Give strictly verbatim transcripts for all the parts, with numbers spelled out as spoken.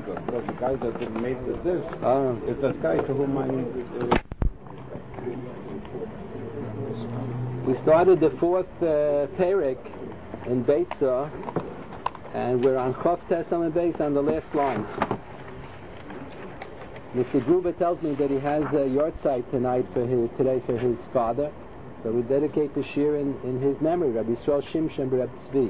because the guy that made the dish Oh. is that guy to whom I uh, We started the fourth uh, Perek in Beitzah, and we're on Chof Tesam and Beis on the last line. Mister Gruber tells me that he has a yahrzeit tonight for his, today for his father, so we dedicate the shir in, in his memory, Rabbi Yisrael Shimshon Reb Tzvi.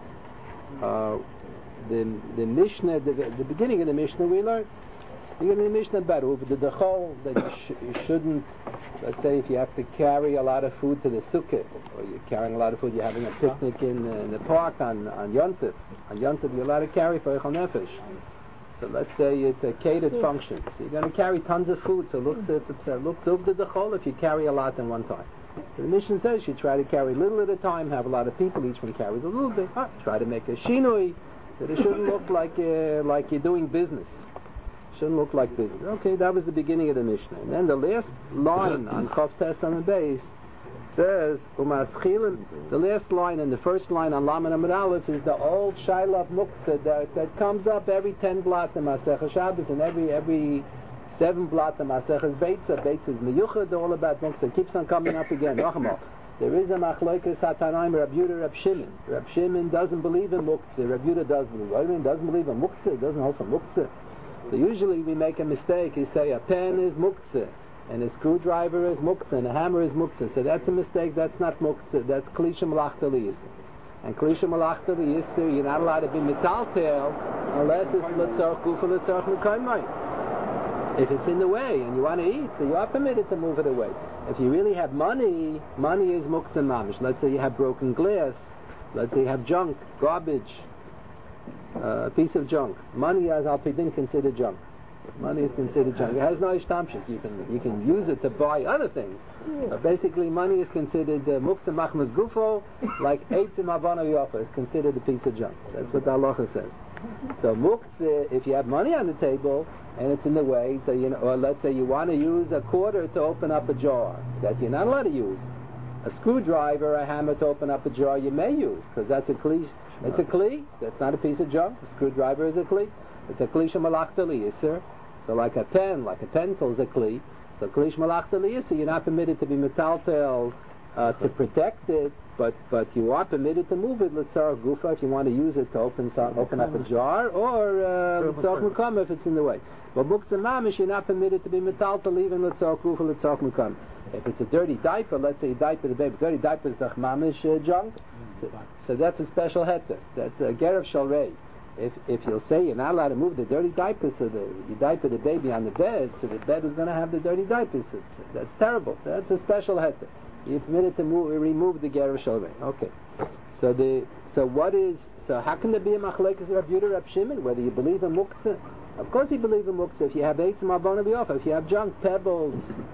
Uh, the the Mishnah, the, the beginning of the Mishnah, we learned. You get in the Mishnah Baruch, the Dechol, that you, sh- you shouldn't, let's say if you have to carry a lot of food to the sukkah, or you're carrying a lot of food, you're having a picnic in, uh, in the park on, on Yontif. On Yontif you're allowed to carry for Eichel Nefesh. So let's say it's a catered function. So you're going to carry tons of food, so it looks, it looks over the Dechol if you carry a lot in one time. So the Mishnah says you try to carry little at a time, have a lot of people, each one carries a little bit. Ah, try to make a shinui, that it shouldn't look like, uh, like you're doing business. Shouldn't look like business. Okay, that was the beginning of the Mishnah. And then the last line on Chof Tesam and Beis says, Umaschilim, the last line and the first line on Lamed Amud Aleph is the old Shaila Muktzah that, that comes up every ten blot in Masechah Shabbos and every every seven blot in Masechah Beitzah. Beitzah is Meyuchad, all about Muktzah. It keeps on coming up again. There is a Machlokes HaTanaim, Reb Yehuda, Reb Shimon. Reb Shimon doesn't believe in Muktzah. Reb Yehuda does believe. What do you mean doesn't believe in Muktzah? It doesn't hold for Muktzah. So usually we make a mistake. You say a pen is muktzah, and a screwdriver is muktzah, and a hammer is muktzah. So that's a mistake. That's not muktzah. That's klisha malachta liyisr. And klisha malachta liyisr, you're not allowed to be metaltel unless it's letzarch gufa letzarch mekaymai. If it's in the way and you want to eat, so you are permitted to move it away. If you really have money, money is muktzah mamish. Let's say you have broken glass. Let's say you have junk, garbage. Uh, a piece of junk. Money as al pidin considered junk. Money is considered junk. It has no ishtamshus. You can you can use it to buy other things. But basically, money is considered muktzah machmas gufo, like eitzim avana yofa is considered a piece of junk. That's what the halacha says. So muktzah, if you have money on the table and it's in the way, so you know, or let's say you want to use a quarter to open up a jar that you're not allowed to use. A screwdriver, a hammer to open up a jar, you may use because that's a kli. It's a kli. That's not a piece of junk. A screwdriver is a kli. It's a kli shemalachta liyisr. So like a pen, like a pencil is a kli. So kli shemalachta liyisr, you're not permitted to be metaltel uh, to protect it, but but you are permitted to move it l'tzarach gufa if you want to use it to open some, open up a jar, or l'tzarach uh, mukam if it's in the way. But muktzah mamish, you're not permitted to be metaltel even l'tzarach gufa l'tzarach mukam. If it's a dirty diaper, let's say you diaper the baby, dirty diaper is the mamish uh, junk. So, so that's a special heter. That's a ger of shalrei. If if you'll say you're not allowed to move the dirty diaper, so the, you diaper the baby on the bed, so the bed is going to have the dirty diapers. So, so that's terrible. So that's a special heter. You're permitted to move, remove the ger of shalrei. Okay. So the so what is so how can there be a machlekes Reb Yehuda Reb Shimon whether you believe in muktzah? Of course you believe in muktzah. If you have eitzim avona b'yofa, if you have junk, pebbles.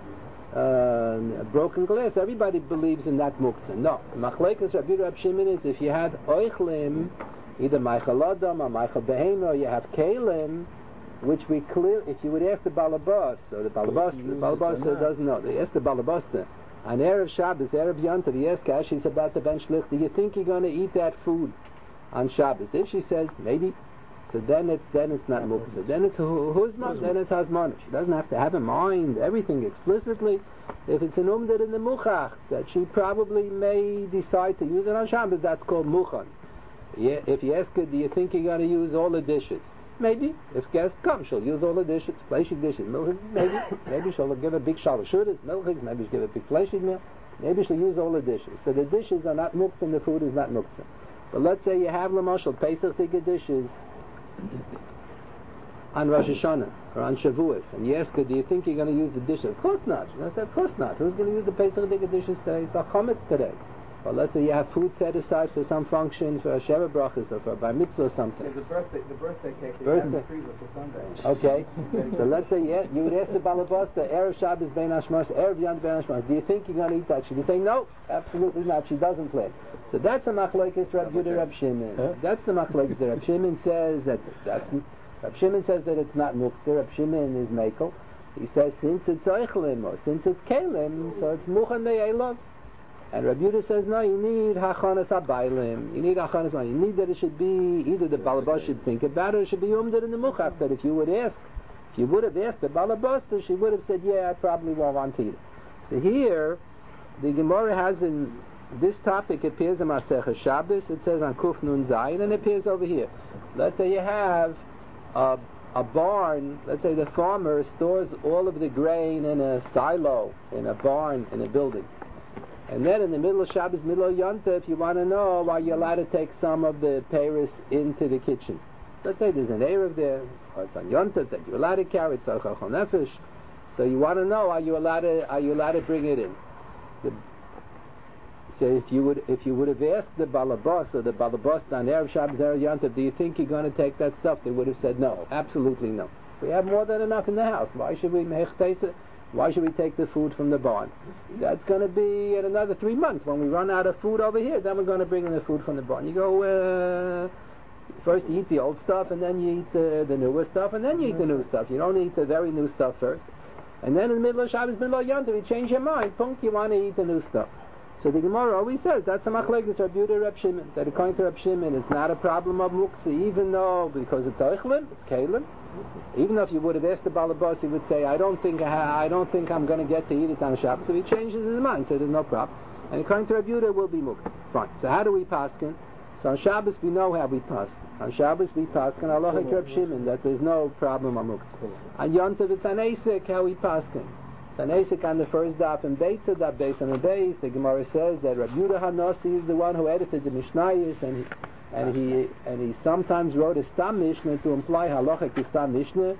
Uh, broken glass, everybody believes in that muktzah. No, machlekes Rabbi Reb Shimon is if you have oichlim, either meichel adam or meichel behema, or you have kalim, which we clear. If you would ask the balabas, so the balabas, the balabas doesn't know. They ask the balabasta on erev Shabbos, erev Yontav. He asks her, she's about to bench licht. Do you think you're going to eat that food on Shabbos? If she says maybe. So then it's then it's not muktzah. Then it's huzman. Then it's hazman. She doesn't have to have in mind everything explicitly. If it's an umdad in the muchach that she probably may decide to use it on Shabbos, that's called muchan. Yeah, if you ask her, do you think you're going to use all the dishes? Maybe. If guests come, she'll use all the dishes, fleshig dishes, milchig. Maybe. Maybe she'll give a big shalashudas, milchig. Maybe she'll give a big fleshig meal. Maybe she'll use all the dishes. So the dishes are not muktzah, and the food is not muktzah. But let's say you have lamashal Pesach tika dishes on Rosh Hashanah or on Shavuos, and you ask her, do you think you're going to use the dishes? Of course not. She said, of course not. Who's going to use the Pesach tika dishes today? It's the chometz today. Or let's say you have food set aside for some function, for a Sheva Brachas or for a Bar Mitzvah or something. Yeah, the birthday, the birthday cake. The birthday. For Sunday. Okay. So let's say yeah, you would ask the Balabas, the Erev Shabbos Bein Hashmash, Erev Yontav Bein Hashmash, do you think you're going to eat that? She would say, no, absolutely not. She doesn't play. So that's a machlokes Reb Yehuda Reb Shimon. Huh? That's the machlokes. Reb Shimon says that that's Reb Shimon says that it's not muktzah. Reb Shimon is mekel. He says since it's oichlim or since it's kelim, so it's muchan me'elav. And Rabbi Yehuda says, no, you need hachanas abaylim. You need hachanas abaylim. You need that it should be, either the balabas should think about it, or it should be umded in the muchaf, that if you would ask, if you would have asked the balabas, she would have said, yeah, I probably won't want to eat it. So here, the Gemara has in, this topic appears in Masechah Shabbos, it says on Kuf Nun Zayin, and it appears over here. Let's say you have a, a barn, let's say the farmer stores all of the grain in a silo, in a barn, in a building. And then in the middle of Shabbos, middle of Yontif, you want to know, are you allowed to take some of the peiros into the kitchen? Let's say there's an Erev there, or it's on Yontif that you're allowed to carry, it's Tzarech Achol Nefesh. So you want to know, are you allowed to, are you allowed to bring it in? The, so if you would, if you would have asked the balabas or the balabas on Erev Shabbos, Erev Yontif, do you think you're going to take that stuff? They would have said no, absolutely no. We have more than enough in the house. Why should we make taste? Why should we take the food from the barn? That's going to be in another three months. When we run out of food over here, then we're going to bring in the food from the barn. You go, uh, first you eat the old stuff, and then you eat the, the newer stuff, and then you eat the new stuff. You don't eat the very new stuff first. And then in the middle of Shabbos, middle of Yom Tov, you change your mind. Punk, you want to eat the new stuff. So the Gemara always says, that's a machlekes Rabbi Yehuda Reb Shimon, that according to Reb Shimon, it's not a problem of muktzah, even though, because it's oichlim, it's kalim. Even though if you would have asked the balabas, he would say, I don't think I, I don't think I'm going to get to eat it on Shabbos. So he changes his mind, so there's no problem. And according to Rabbi Yehuda, it will be muktzah. Fine. So how do we paskin? So on Shabbos we know how we paskin. On Shabbos we paskin halacha Reb Shimon, that there's no problem of muktzah. On Yom Tov it's an esek how we paskin. It's an esek on the first daf and Beitza, daf Beis and Beis. The Gemara says that Rabbi Yehuda Hanasi is the one who edited the Mishnayos, and he And he and he sometimes wrote a Stam Mishnah to imply halacha ki Stam Mishnah.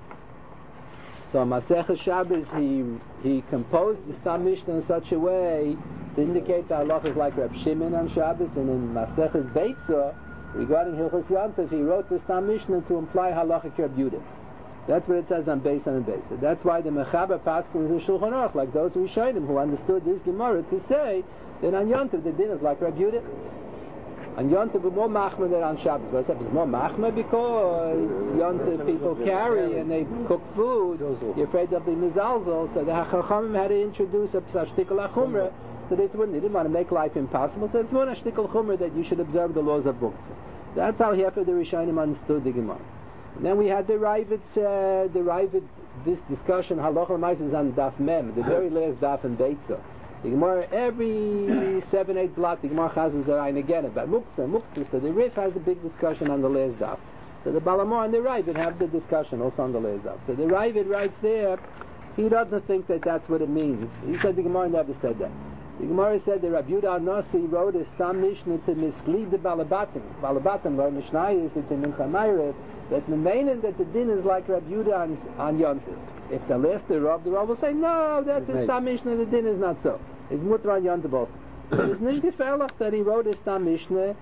So on Masechah Shabbos he he composed the Stam Mishnah in such a way to indicate the halacha like Reb Shimon on Shabbos, and in Masechah's Beitza regarding Hilchos Yom Tov he wrote the Stam Mishnah to imply halacha ki Reb Yehuda. That's what it says on Beis and Beis. So that's why the Mechaber Paskins in Shulchan Aruch, like those Rishonim who understood this Gemara, to say that on Yom Tov the din is like Reb Yehuda. On Yom Tov is more machmer than on Shabbos. What's up? It's more machmer because Yom Tov people carry and they cook food. You're afraid they'll be mizalzel. So the Chachamim had to introduce a shtikol achumra, so they wouldn't. They didn't want to make life impossible. So it's more a shtikol chumra that you should observe the laws of books. That's how Hefer the Rishonim understood the Gemara. And then we had the Ravid, uh, the Ravid, this discussion halacha l'maisa is on Daf Mem, the very last Daf in Beitza. The Gemara, every seven, eight block, the Gemara Chazal Zarayin again about Muktzah, Muktzah. So the Rif has a big discussion on the last daf. So the Balamor and the Ravid have the discussion also on the last daf. So the Ravid writes there, he doesn't think that that's what it means. He said the Gemara never said that. The Gemara said that Rabbi Yehuda Nasi wrote a Stam Mishnah to mislead the Balabatim. Balabatim, or Mishnah is the Mincha Meireh, that the main that the din is like Rabbi Yehuda on, on Yom Tov. If the last the Rav, the Rav will say, no, that's a Stam Mishnah, the din is not so. It's mutter on Yom Tov also. It's nicht gefährlich that he wrote a Stam Mishnah,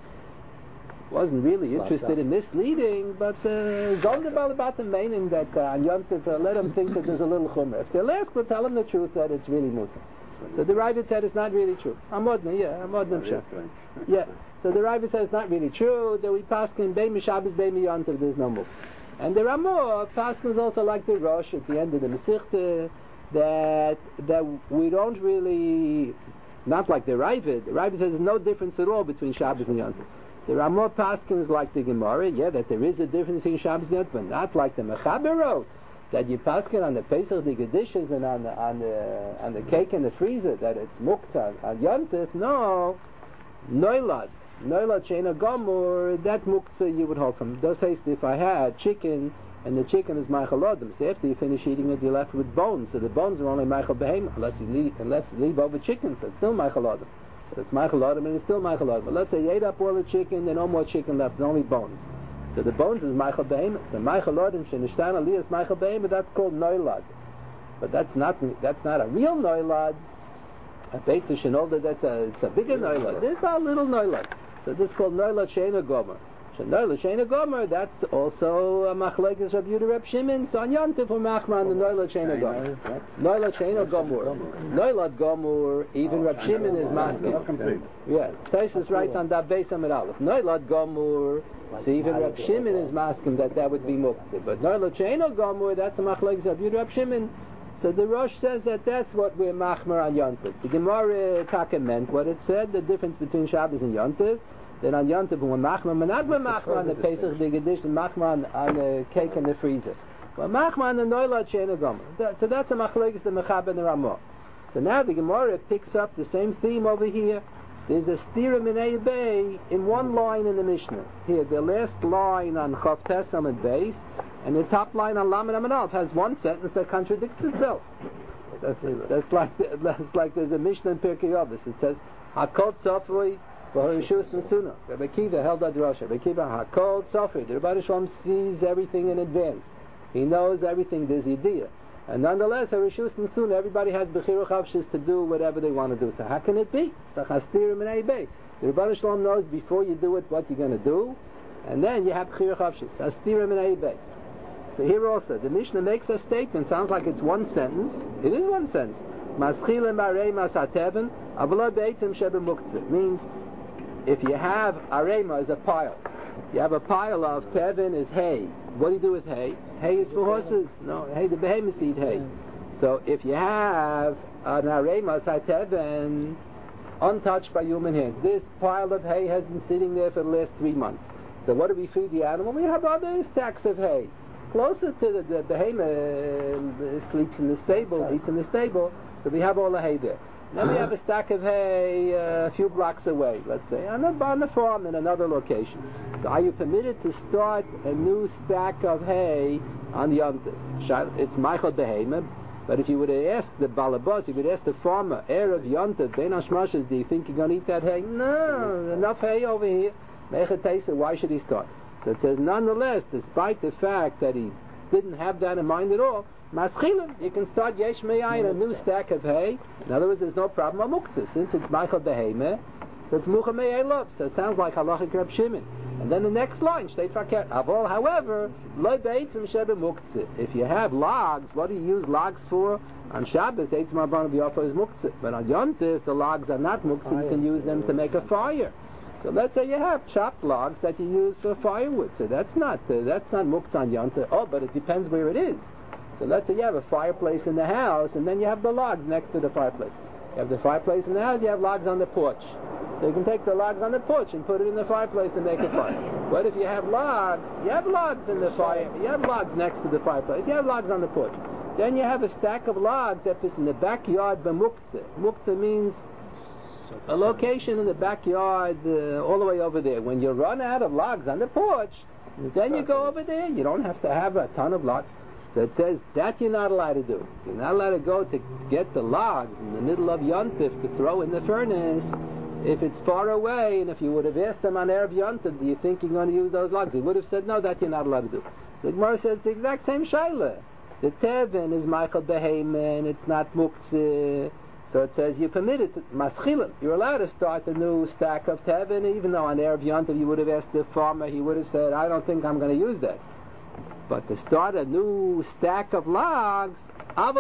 wasn't really interested in misleading, but Zon the Balabatim meaning that uh, on Yom Tov, uh, let them think that there's a little chumrah. If they'll ask, we'll tell them the truth that it's really mutter. So the Ravid said it's not really true. Amodna, yeah, Amodna Mshach. Yeah. So the Ravid said it's not really true, that we pass in Bei Mishabes, Bei Yom Tov, there's no muktzah. And the Ramah Paskins also like the Rosh at the end of the Masechta, that that we don't really, not like the Ravid. The Ravid says there's no difference at all between Shabbos and Yom Tov. The Ramah Paskins like the Gemara, yeah, that there is a difference between Shabbos and Yom Tov, but not like the Mechaber wrote, that you paskin on the Pesach, the Gedishes, and on the on the on the cake in the freezer, that it's muktzah on Yom Tov. No, noilad. Noila Chena Gomor, that muktzah you would hold from. Does haste if I had chicken and the chicken is Michael Odom. So after you finish eating it, you're left with bones. So the bones are only Michael Behem, unless you leave, unless you leave over chicken, so it's still Michael Odom. So it's Michael Odom and it's still Michael Odom. But let's say you ate up all the chicken, there's no more chicken left, there's only bones. So the bones is Michael Behem. The Michael Odom, Shenishtan Ali is Michael Behem, but that's called Noilad. But that's not that's not a real Noilad. A Beitza Shenolda, that's a, it's a bigger Noilad. This is a little Noilad. So this is called Noilad Sheina Gomer. So Noilad Sheina Gomer, that's also a machlekes Rabbi Yehuda Reb Shimon. So on Yom Tov we're machmer on the Noilad Sheina Gomer. Noilad Sheina Gomer. Noilad Gomer, even Reb Shimon is masking. Yeah, Taisus writes on that base Amid Aleph. Noilad Gomer, so even Reb Shimon is masking that that would be muktzah. But Noilad Sheina Gomer, that's a machlekes Rabbi Yehuda Reb Shimon. So the Rosh says that that's what we're machmer on Yontiv. The Gemara Taka meant what it said, the difference between Shabbos and Yontiv. Then on Yontiv we're machmer, we're not we're machmer on the Pesach, the Gedish, and machmer on, on the cake in the freezer. We're machmer on the Noila Sheina Gomer. So that's a machlekes the Mechab and the Ramah. So now the Gemara picks up the same theme over here. There's a stira minei bay in one line in the Mishnah. Here, the last line on Chav Tesam and Beis, and the top line on Lamed Amud Aleph has one sentence that contradicts itself. That's, that's like that's like there's a Mishnah in Pirkei Avos. It says Hakol Tzofrei v'Harishus Nesuna. Rabbi Kiva held that drasha. Rabbi Kiva Hakol Tzofrei. The Rebbe Shalom sees everything in advance. He knows everything. There's idea. And nonetheless, Harishus Nesuna, everybody has Bechira Chavshis to do whatever they want to do. So how can it be? The Rebbe Shalom knows before you do it what you're going to do, and then you have Bechira Chavshis. Hastira Minei Bei. So here also, the Mishnah makes a statement, sounds like it's one sentence. It is one sentence. Maschile Marei Masatevin, Avlo Beitim Shebe Muktzeh. Means, if you have Arema as a pile, you have a pile of Tevin is hay. What do you do with hay? Hay is for horses. No, hay, the behemoths eat hay. So if you have an Arema Satevin untouched by human hands, this pile of hay has been sitting there for the last three months. So what do we feed the animal? We have other stacks of hay. Closer to the, the behemoth uh, sleeps in the stable, eats in the stable, so we have all the hay there. Then we have a stack of hay uh, a few blocks away, let's say, on the, on the farm in another location. So are you permitted to start a new stack of hay on Yom Tov? It's Michael Behemoth, but if you would have asked the balabos, you would ask the farmer, heir of Yom Tov, Ben Hashmashas, do you think you're going to eat that hay? No, enough hay over here. Why should he start? So it says, nonetheless, despite the fact that he didn't have that in mind at all, Maschilim, you can start Yesh Me'ayin, a new stack of hay. In other words, there's no problem on Muktzah. Since it's Michael Behemeh, so it's Mucha Me'elov. So it sounds like Halachic Reb Shimon. And then the next line, Shteit Faket. Avol, however, Lo Beitzim Shebe Muktzah. If you have logs, what do you use logs for? On Shabbos, Eitzim Arbon B'Yofa is Muktzah. But on Yom Tov, the logs are not Muktzah. You can use them to make a fire. So let's say you have chopped logs that you use for firewood. So that's not uh, that's not Muktzah on Yom Tov. Oh, but it depends where it is. So let's say you have a fireplace in the house, and then you have the logs next to the fireplace. You have the fireplace in the house, you have logs on the porch. So you can take the logs on the porch and put it in the fireplace and make a fire. But if you have logs, you have logs in the fire, you have logs next to the fireplace, you have logs on the porch. Then you have a stack of logs that is in the backyard, b'muktzah. Muktzah means a location in the backyard, uh, all the way over there. When you run out of logs on the porch, then you go over there. You don't have to have a ton of logs. So it says that you're not allowed to do. You're not allowed to go to get the logs in the middle of Yom Tov to throw in the furnace if it's far away, and if you would have asked them on Erev Yom Tov, do you think you're going to use those logs? He would have said, no, that you're not allowed to do. The Gemara says the exact same shaila. The Tevin is Michael Beheimen, it's not Muktzah. So it says you're permitted to, Maschilim, you're allowed to start a new stack of Tevin, even though on Erev Yom Tov you would have asked the farmer, he would have said, I don't think I'm going to use that. But to start a new stack of logs, that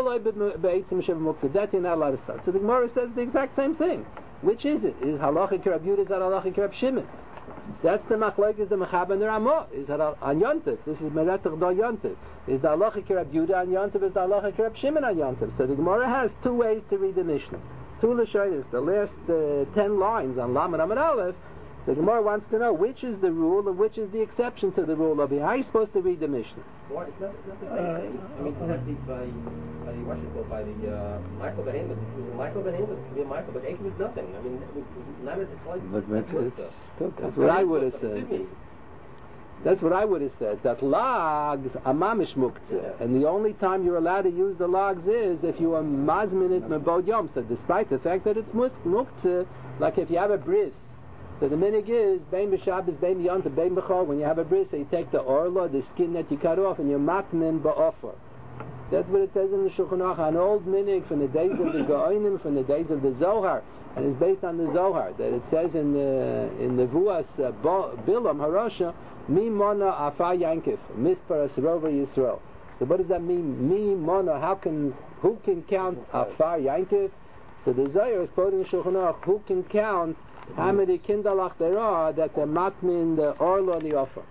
you're not allowed to start. So the Gemara says the exact same thing. Which is it? Is halachic Reb Yehuda, is that halachic Reb Shimon? That's the machlekes, the Mechab and the Ramah. Is that on Yom Tov? This is Meretach do Yom Tov. Is the halachic Reb Yehuda on Yom Tov? Is the halachic Reb Shimon on Yom Tov? So the Gemara has two ways to read the Mishnah. Two Lashonis, the last uh, ten lines on Lamed Amud Aleph. The Gemara wants to know which is the rule and which is the exception to the rule of it. How are you supposed to read the Mishnah? Well, it's not, it's not the same thing. I mean, that is by, by the, what's it called, by the uh, Michael Behemoth. Michael Behemoth can be a Michael, but Acre was nothing. I mean, not as it's like... But, but it's, it's, that's what I would have said. That's what I would have said. That logs are mamish muktzah, and the only time you're allowed to use the logs is if you are mazminit mebod yom. So despite the fact that it's muktzah, like if you have a bris, so the minig is, bein b'Shabbos, bein b'Yom Tov, bein b'chol, when you have a bris, so you take the orla, the skin that you cut off, and you matmin ba'ofer. That's what it says in the Shulchan Aruch, an old minig from the days of the Gaonim, from the days of the Zohar, and it's based on the Zohar, that it says in the, in the Vuas uh, Bilam Harosha, mi mona afa yankif, mispar asrova Yisrael. So what does that mean? Mi mona, how can, who can count afar yankif? So the Zohar is quoting Shulchan Aruch, who can count how many kindalach there are that they're matmin the orlo and the offer.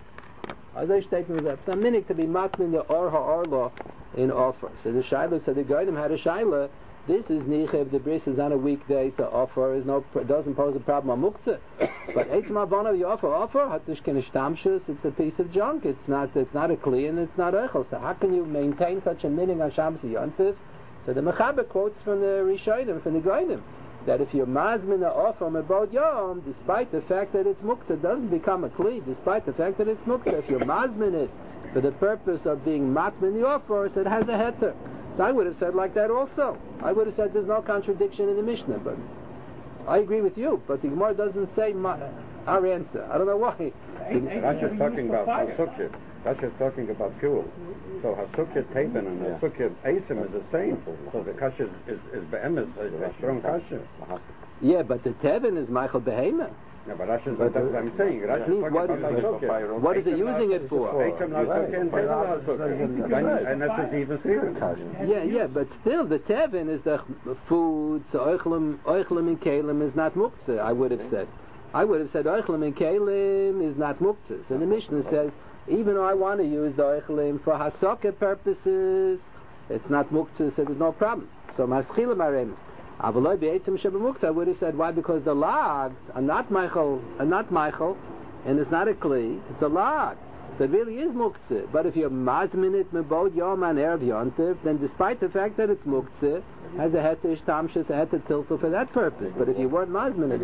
Also steht mir selbst, a minute to be matmin the or ha'arla in offer. So the Shaila, so the Goyim had a Shaila, this is niche if the bris is on a weekday, so offer is no, doesn't pose a problem on muktzah. But eitzma vana, you offer, offer, hatish kene shtamshus, it's a piece of junk, it's not, it's not a kli and it's not echel. So how can you maintain such a meaning on Shabbos Yontif? So the Mechaber quotes from the Rishonim, from the Goyim, that if you're mazmin a offer mebod yom, despite the fact that it's muktzah, it doesn't become a kli, despite the fact that it's muktzah. If you're mazmin it for the purpose of being matmin the offer, so it has a heter. So I would have said like that also. I would have said there's no contradiction in the Mishnah, but I agree with you, but the Gemara doesn't say my, our answer. I don't know why. Rashi is talking about Hasukya. Rashi is talking about fuel. So Hasukya Teben and Hasukya Eisim is the same. So the kasha is, is, is be'emes, a strong kasha. Yeah, but the Tevin is Michael Behema. Yeah, but Rashi is, that's what I'm saying. Rashi is talking what, about Hasukya. What is it using it for? Eisim Hasukya and Teben Hasukya. And that's even Stephen. Yeah, yeah, but still the Tevin is the food, so Oichlim, Oichlim and Kalim is not Muktzah, I would have said. I would have said Oichlim and Kalim is not Muktzah. So the Mishnah says, even though I want to use the Oichlim for Hasokah purposes, it's not Muktzah, so there's no problem. So Maschilim Aremis. Avaloi B'Eitzim Shebamuktzah, I would have said, why? Because the lag are not Michael, are not Michael, and it's not a Kli, it's a lag. So it really is Muktzah. But if you're Mazminit Mebod Yom and Erev Yontiv, then despite the fact that it's Muktzah, has a Hetish Tamshas, a Hetet Tiltel for that purpose. But if you weren't Mazminit,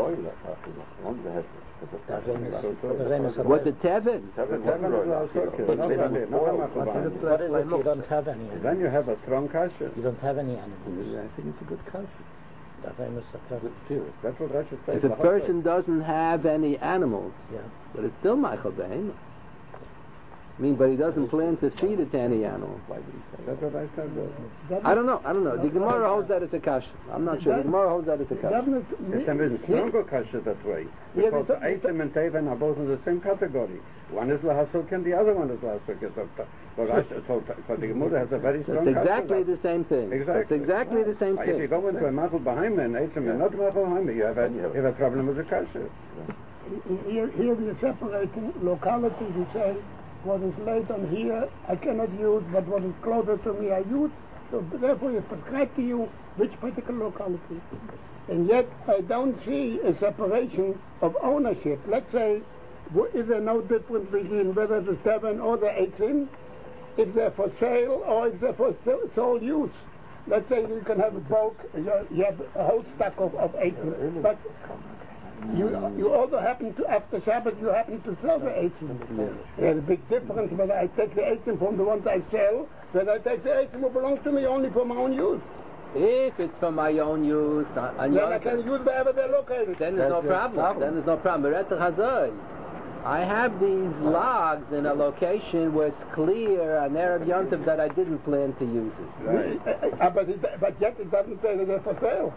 what the Tevin? What is it? You don't have any. Then you have a strong kasha. You don't have any animals. I think it's a good kasha. That's what Rashi says. If a person doesn't have any animals, yeah, but it's still Michael Behema. I mean, but he doesn't plan to feed it to any animal. That's what I said. I don't know. I don't know. The Gemara holds that as a kasha. I'm not sure. The Gemara holds that as a kasha. It's a stronger kasha that way. Because the Eitim and Teven are both in the same category. One is Lahasuk and the other one is Lahasuk. So, so, so the Gemara has a very strong It's exactly kasha. the same thing. Exactly. It's exactly the same thing. If you go into a Machal Bahaim and Eitim and not Machal Bahaim, you have a, you have a problem with the kasha. Here, here we are separating localities. We say, what is laid on here, I cannot use, but what is closer to me, I use. So therefore, you prescribe to you which particular locality. And yet, I don't see a separation of ownership. Let's say, is there no difference between whether the seven or the eighteen, if they're for sale or if they're for sole use? Let's say you can have a bulk, you have a whole stack of, of eighteen, but You you also happen to, after Shabbat, you happen to sell the eighteen. Yeah. There's a big difference whether I take the eighteen from the ones I sell, whether I take the eighteen who belongs to me only for my own use. If it's for my own use, uh, and then I can use wherever they're located. Then there's no problem. problem. Then there's no problem. I have these logs in a location where it's clear on Erev Yontiv that I didn't plan to use it. Right. Uh, uh, but, it, but yet it doesn't say that they're for sale.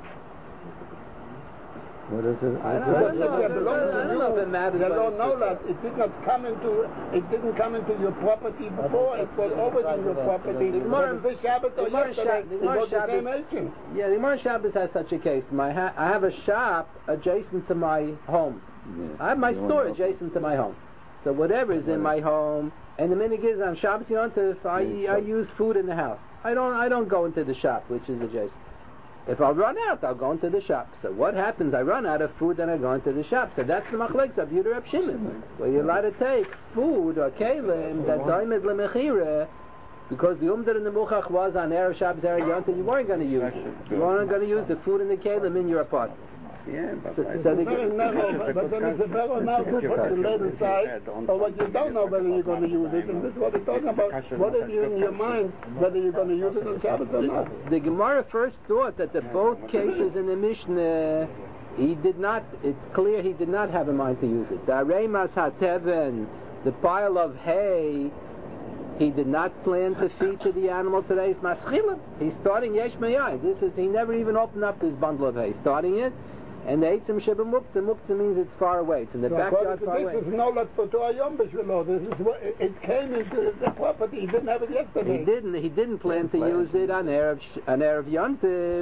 What is it? I don't, I don't know. know. I don't know if it matters. They don't know that it did not come into it didn't come into your property before. It was always in your property. The Gemara, this Shabbat or yesterday, it was the same agent. Yeah, the Gemara Shabbos has such a case. My ha- I have a shop adjacent to my home. Yeah. I have my store adjacent to my home. So whatever is in my home, and the minhag is on Shabbos Yontif, I I use food in the house. I don't I don't go into the shop which is adjacent. If I'll run out, I'll go into the shop. So what happens? I run out of food, then I go into the shop. So that's the machlekes of Yehuda Reb Shimon. Where you're allowed to take food or kelim that's oimed lemechira, because the umdar in the muchach was on Erev Shabbos Erev Yontif, you weren't going to use it. You weren't going to use the food and the kelim in your apartment. Yeah, but so, so the, very narrow, but then it's a better now to put the later side of what you don't know whether you're going to use it. And this is what we're talking about. What is in your mind whether you're going to use it on Shabbat or not? The Gemara first thought that the both cases in the Mishnah, he did not, it's clear he did not have in mind to use it. The Aremas HaTeven, the pile of hay, he did not plan to feed to the animal today. It's Maschilim. He's starting Yesh Mayai. This is, he never even opened up his bundle of hay. Starting it, and the Eitzim Sheba Muktzah, Muktzah means it's far away. It's in the so backyard far this away. This is no lot for Torah Yom B'Shvilo. This is what, it came into the property. He didn't have it yesterday. He didn't. He didn't plan to use it on Erev on Erev Yontif.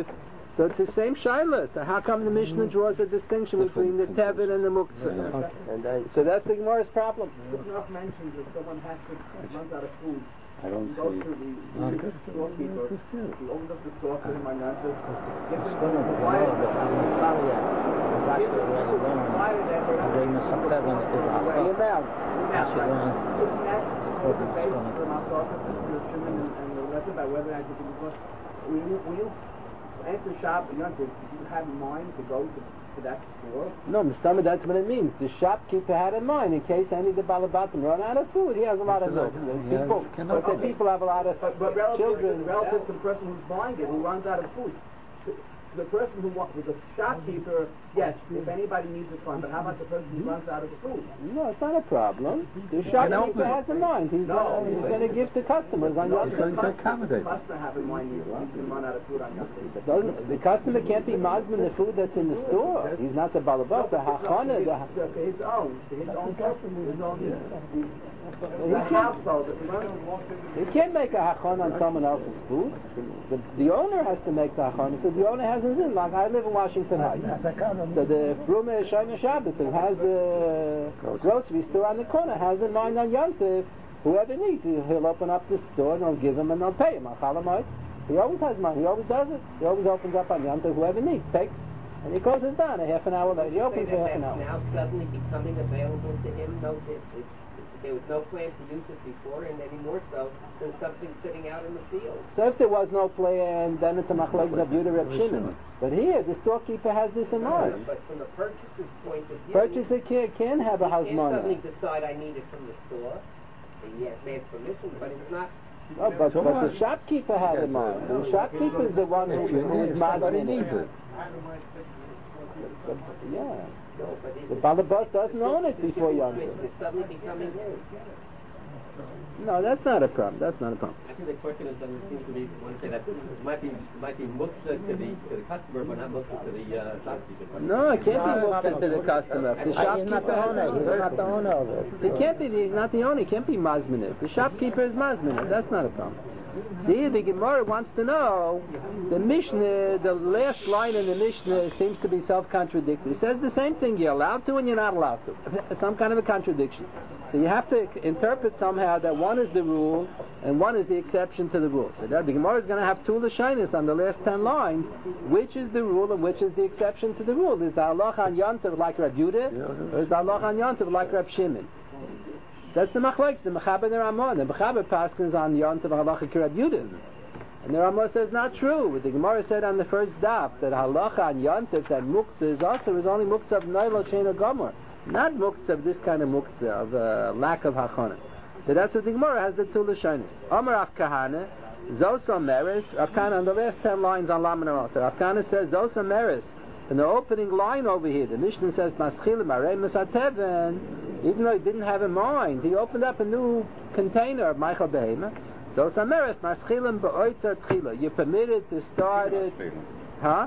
So it's the same shaila. So how come the Mishnah draws a distinction between the tevin and the muktzah? Okay. And I, so that's the Gemara's problem. Rav mentions that someone has to runs out of food. I don't He goes see. to the Okay. storekeeper. He opens up the store for him and answers. It's going to be more of it. I'm sorry. I'm actually already learned. The way Mister Kevin is The our amount. She learns. So he asks for the base for our office, the Shimon and, and the rest about whether I could do it. Will you, will you answer shop, you know, do you have in mind to go to, to that store? No, Mustama, that's what it means. The shopkeeper had in mind in case any of the balabatim run out of food. He has a lot of milk. People, but the people have a lot of But, but relative, children. relative to the person who's buying it, who runs out of food. To, to the person who wants, with the shopkeeper, yes, if anybody needs it, fine. But how about the person who runs out of food? No, it's not a problem. The shopkeeper has in mind. He's No. going he's going to give to customers on No, Yom the Tov. to accommodate. The customer have in mind he's going to run out of food on Yom Tov. Doesn't the customer can't be mazmin the food that's in the store? He's not the balabas, the hachana. The, To his own, to his own customer, his own, he the can't. household. If he runs, He can't make a hachon on someone else's food. The, the owner has to make the hachon. So the owner has his in. Like I live in Washington Heights. So the Frume Shayna Shabbos, who has the grocery store on the corner, has in mind on Yom Tov, whoever needs, he'll open up the store and they'll give him and they'll pay him on Chalamoid. He always has money. He always does it. He always opens up on Yom Tov. Whoever needs takes, and he closes down a half an hour later. He opens for half an hour. Now suddenly becoming available to him. No, it, it, there was no plan to use it before, and any more so than something sitting out in the field. So if there was no plan, then it's a machlek of Yudah Reb Shimon. But here, the storekeeper has this in mind. But from the purchaser's point of view, Purchaser can, can have a he can't suddenly hazmona. decide I need it from the store. He has to ask permission, but it's not. Oh, but, but the shopkeeper had in mind. The shopkeeper is the one who, who is Somebody mazmin needs it. it. But, yeah. No, but it, The balabas doesn't own it before Yom Tov. It's suddenly becoming his. No, that's not a problem. That's not a problem. I think the question is, doesn't seem to be, want to say that it might be, might be muktzah to the, to the customer, but not muktzah to the uh, shopkeeper. No, it can't be muktzah to the customer. The He's not the owner. He's shopkeeper. not the owner of it. He can't be. He's not the owner. He can't be mazmin it. The shopkeeper is mazmin it. That's not a problem. See, the Gemara wants to know, the Mishnah, the last line in the Mishnah seems to be self-contradictory. It says the same thing, you're allowed to and you're not allowed to. Some kind of a contradiction. So you have to interpret somehow that one is the rule and one is the exception to the rule. So that the Gemara is going to have two lashonos on the last ten lines. Which is the rule and which is the exception to the rule? Is the halacha on Yom Tov like Reb Yehuda, or is the halacha on Yom Tov like Reb Shimon? That's the machlekes, the Mechaber and the Ramah. The Mechaber paskins on Yom Tov halacha Reb Yehuda, and the Ramah says not true. The Gemara said on the first daf that halacha on Yom Tov that muktzah is also is only muktzah of noilo sheina gomer, not muktzah of this kind of muktzah of uh, lack of hachana. So that's what the Gemara has the two lashonos. Amar Rav Kahana, Zos Omeres. Rav Kahana on the last ten lines on Laman Aral. So Rav Kahana says Zos Omeres. In the opening line over here, the Mishnah says Maschilim Arei Mesateven. Even though he didn't have in mind, he opened up a new container of Michael Behema. So Sameres Maschilim Ba'oitzer Tchila. You're permitted to start it. Huh?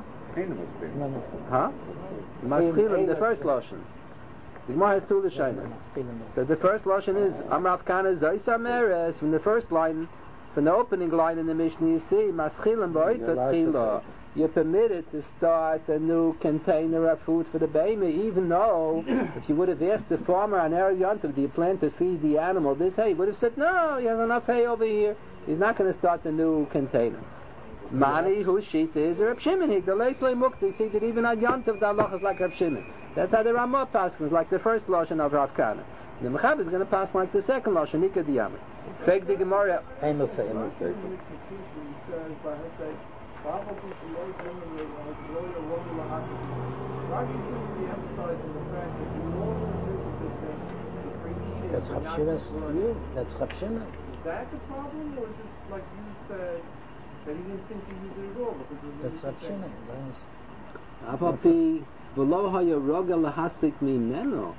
Huh? Maschilim, the first lotion. The Gemara has two lashonos. So the first lotion is Amrav Kana Zoy Sameres. From the first line, from the opening line in the Mishnah, you see Maschilim Ba'oitzer Tchila. You're permitted to start a new container of food for the baby, even though if you would have asked the farmer on Erev Yom Tov, do you plan to feed the animal this hay? He would have said, no, he has enough hay over here. He's not going to start a new container. Mani, whose sheet is Reb Shimon. He delays le mukti. See that even on Yom Tov, the halacha is like Reb Shimon. That's how the Ramah passes, like the first lashon of Rav Kana. The Mechaber is going to pass like the second lashon, Nika Diyamah. Fake the Gemara. Amos say, Amos say. That's Rav Shimon's view. That's Rav Shimon. Is that the problem, or is it like you said that he didn't think to use it at all? That's Rav Shimon. Apapi v'lo hayaroga lahasik mimeno.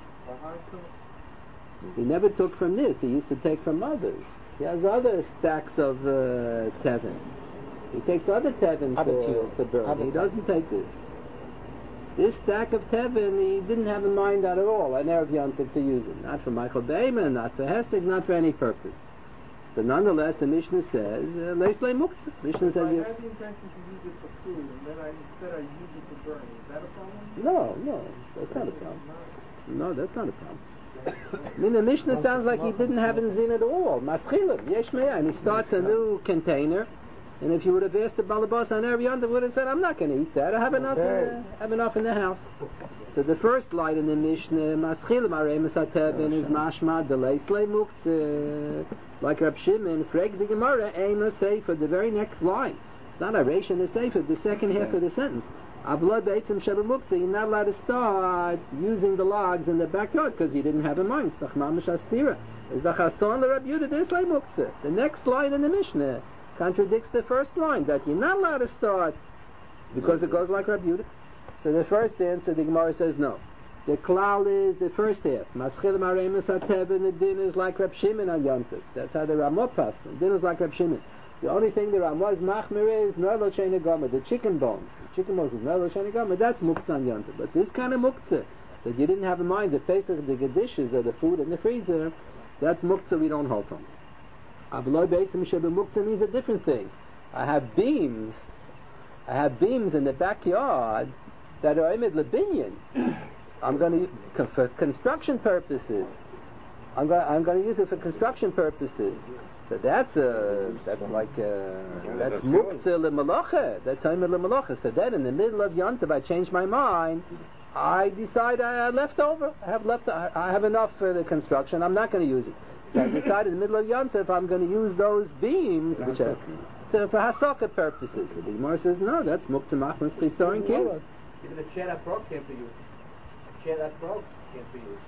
He never took from this. He used to take from others. He has other stacks of uh, tevin. He takes other tevin for, for burn. He doesn't take this. This stack of tevin, he didn't have in mind at all, an Erev Yom Tov to use it. Not for Michael Behema, not for Hesed, not for any purpose. So nonetheless, the Mishnah says, Leis Le Muktzah. Mishnah says, I you, had the intention to use it for food, and then I instead I use it for burning. Is that a problem? no, no, that's not a problem. No, that's not a problem. I mean, the Mishnah sounds like he didn't have Nzin at all. Maschilim, yesh me'ah, and he starts a new container. And if you would have asked the Balabas on every yonder, would have said, I'm not going to eat that. I have enough, in the, have enough in the house. So the first line in the Mishnah, Maschilim aremes hateben, is mashma delay slay muktzah. Like Rab Shimon, freg the Gemara, aim sefer, the very next line. It's not a resh in the sefer, the second half of the sentence. Avla beitzim sheba muktzah, you're not allowed to start using the logs in the backyard because you didn't have a mind. It's the mamish astira. It's the chason l'Rab Yehuda deslay muktzah. The next line in the Mishnah contradicts the first line, that you're not allowed to start because it goes like Rab Yehuda. So the first answer, the Gemara says no. The klal is the first half. Maschilim aremes hateben, the din is like Rab Shimon on Yontif. That's how the Ramah passed. The din is like Rab Shimon. The only thing the Ramah is machmir is noelo sheni goma, the chicken bones. The chicken bones is noelo sheni goma. That's muktzah on Yontif. But this kind of muktzah that you didn't have in mind, the Pesach, the gedishes, or the food in the freezer, that's muktzah we don't hold from. Avloi beitzim sheba muktzah means a different thing. I have beams. I have beams in the backyard that are imid lebinyan. I'm going to use for construction purposes. I'm going. I'm going to use it for construction purposes. So that's a. That's like a, that's muktzah lemalacha. That's imid lemalacha. So then, in the middle of Yontiv, I change my mind. I decide I have left over. I have left. I have enough for the construction. I'm not going to use it. So I decide in the middle of Yontif I'm going to use those beams, which are to, for hasaka purposes. So the Gemara says no. That's muktzah machmas chisorin kids. Even a chair that broke can't be used. A chair that broke can't be used.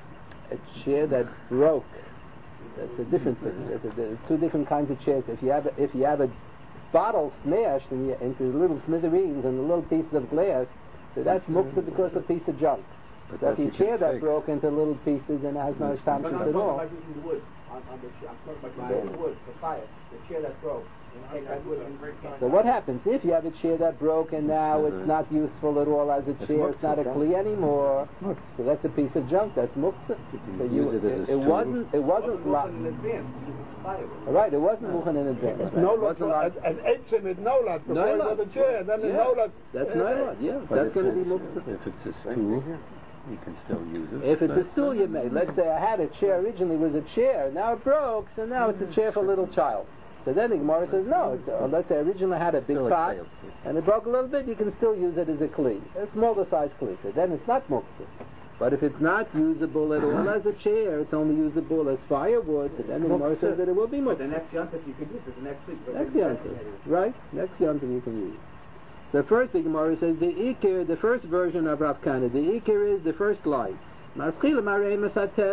A chair that broke. That's a different thing. There's, a, there's two different kinds of chairs. If you have a, if you have a bottle smashed in the, into little smithereens and the little pieces of glass, so that's muktzah because it's a piece of junk. But if your chair that broke into little pieces and it has no establishment at all. I'm talking about using the wood. On, on the ch- I'm talking about using the wood for fire. The chair that broke. Take that wood and So what happens if you have a chair that broke and now it's not useful at all as a chair, it's not a kli anymore? So that's a piece of junk. That's muktzah. So you, it, it, it wasn't. It wasn't. Well, in advance. All right. It wasn't muchen in advance. Right? No, It wasn't like, like an eitzim is no lot before you Nolat. got the chair, then Yeah. it's no lot. That's no Yeah, that's going to be muktzah. If it's a stool, you can still use it. If it's a stool you made, let's say I had a chair originally was a chair, now it broke, so now it's a chair for a little child. So then the Gemara says no. It's, uh, let's say originally I had a big Still a pot child. and it broke a little bit, you can still use it as a kli, a smaller size kli. So then it's not muktzah. But if it's not usable at all as a chair, it's only usable as firewood, so then the Gemara says that it will be But the muktzah. next yontif you can use it. The next week. Next yontif, right? Next yontif you can use it. So first the Gemara says the ikir, the first version of Rav Kana, the ikir is the first line. Maschilim aremes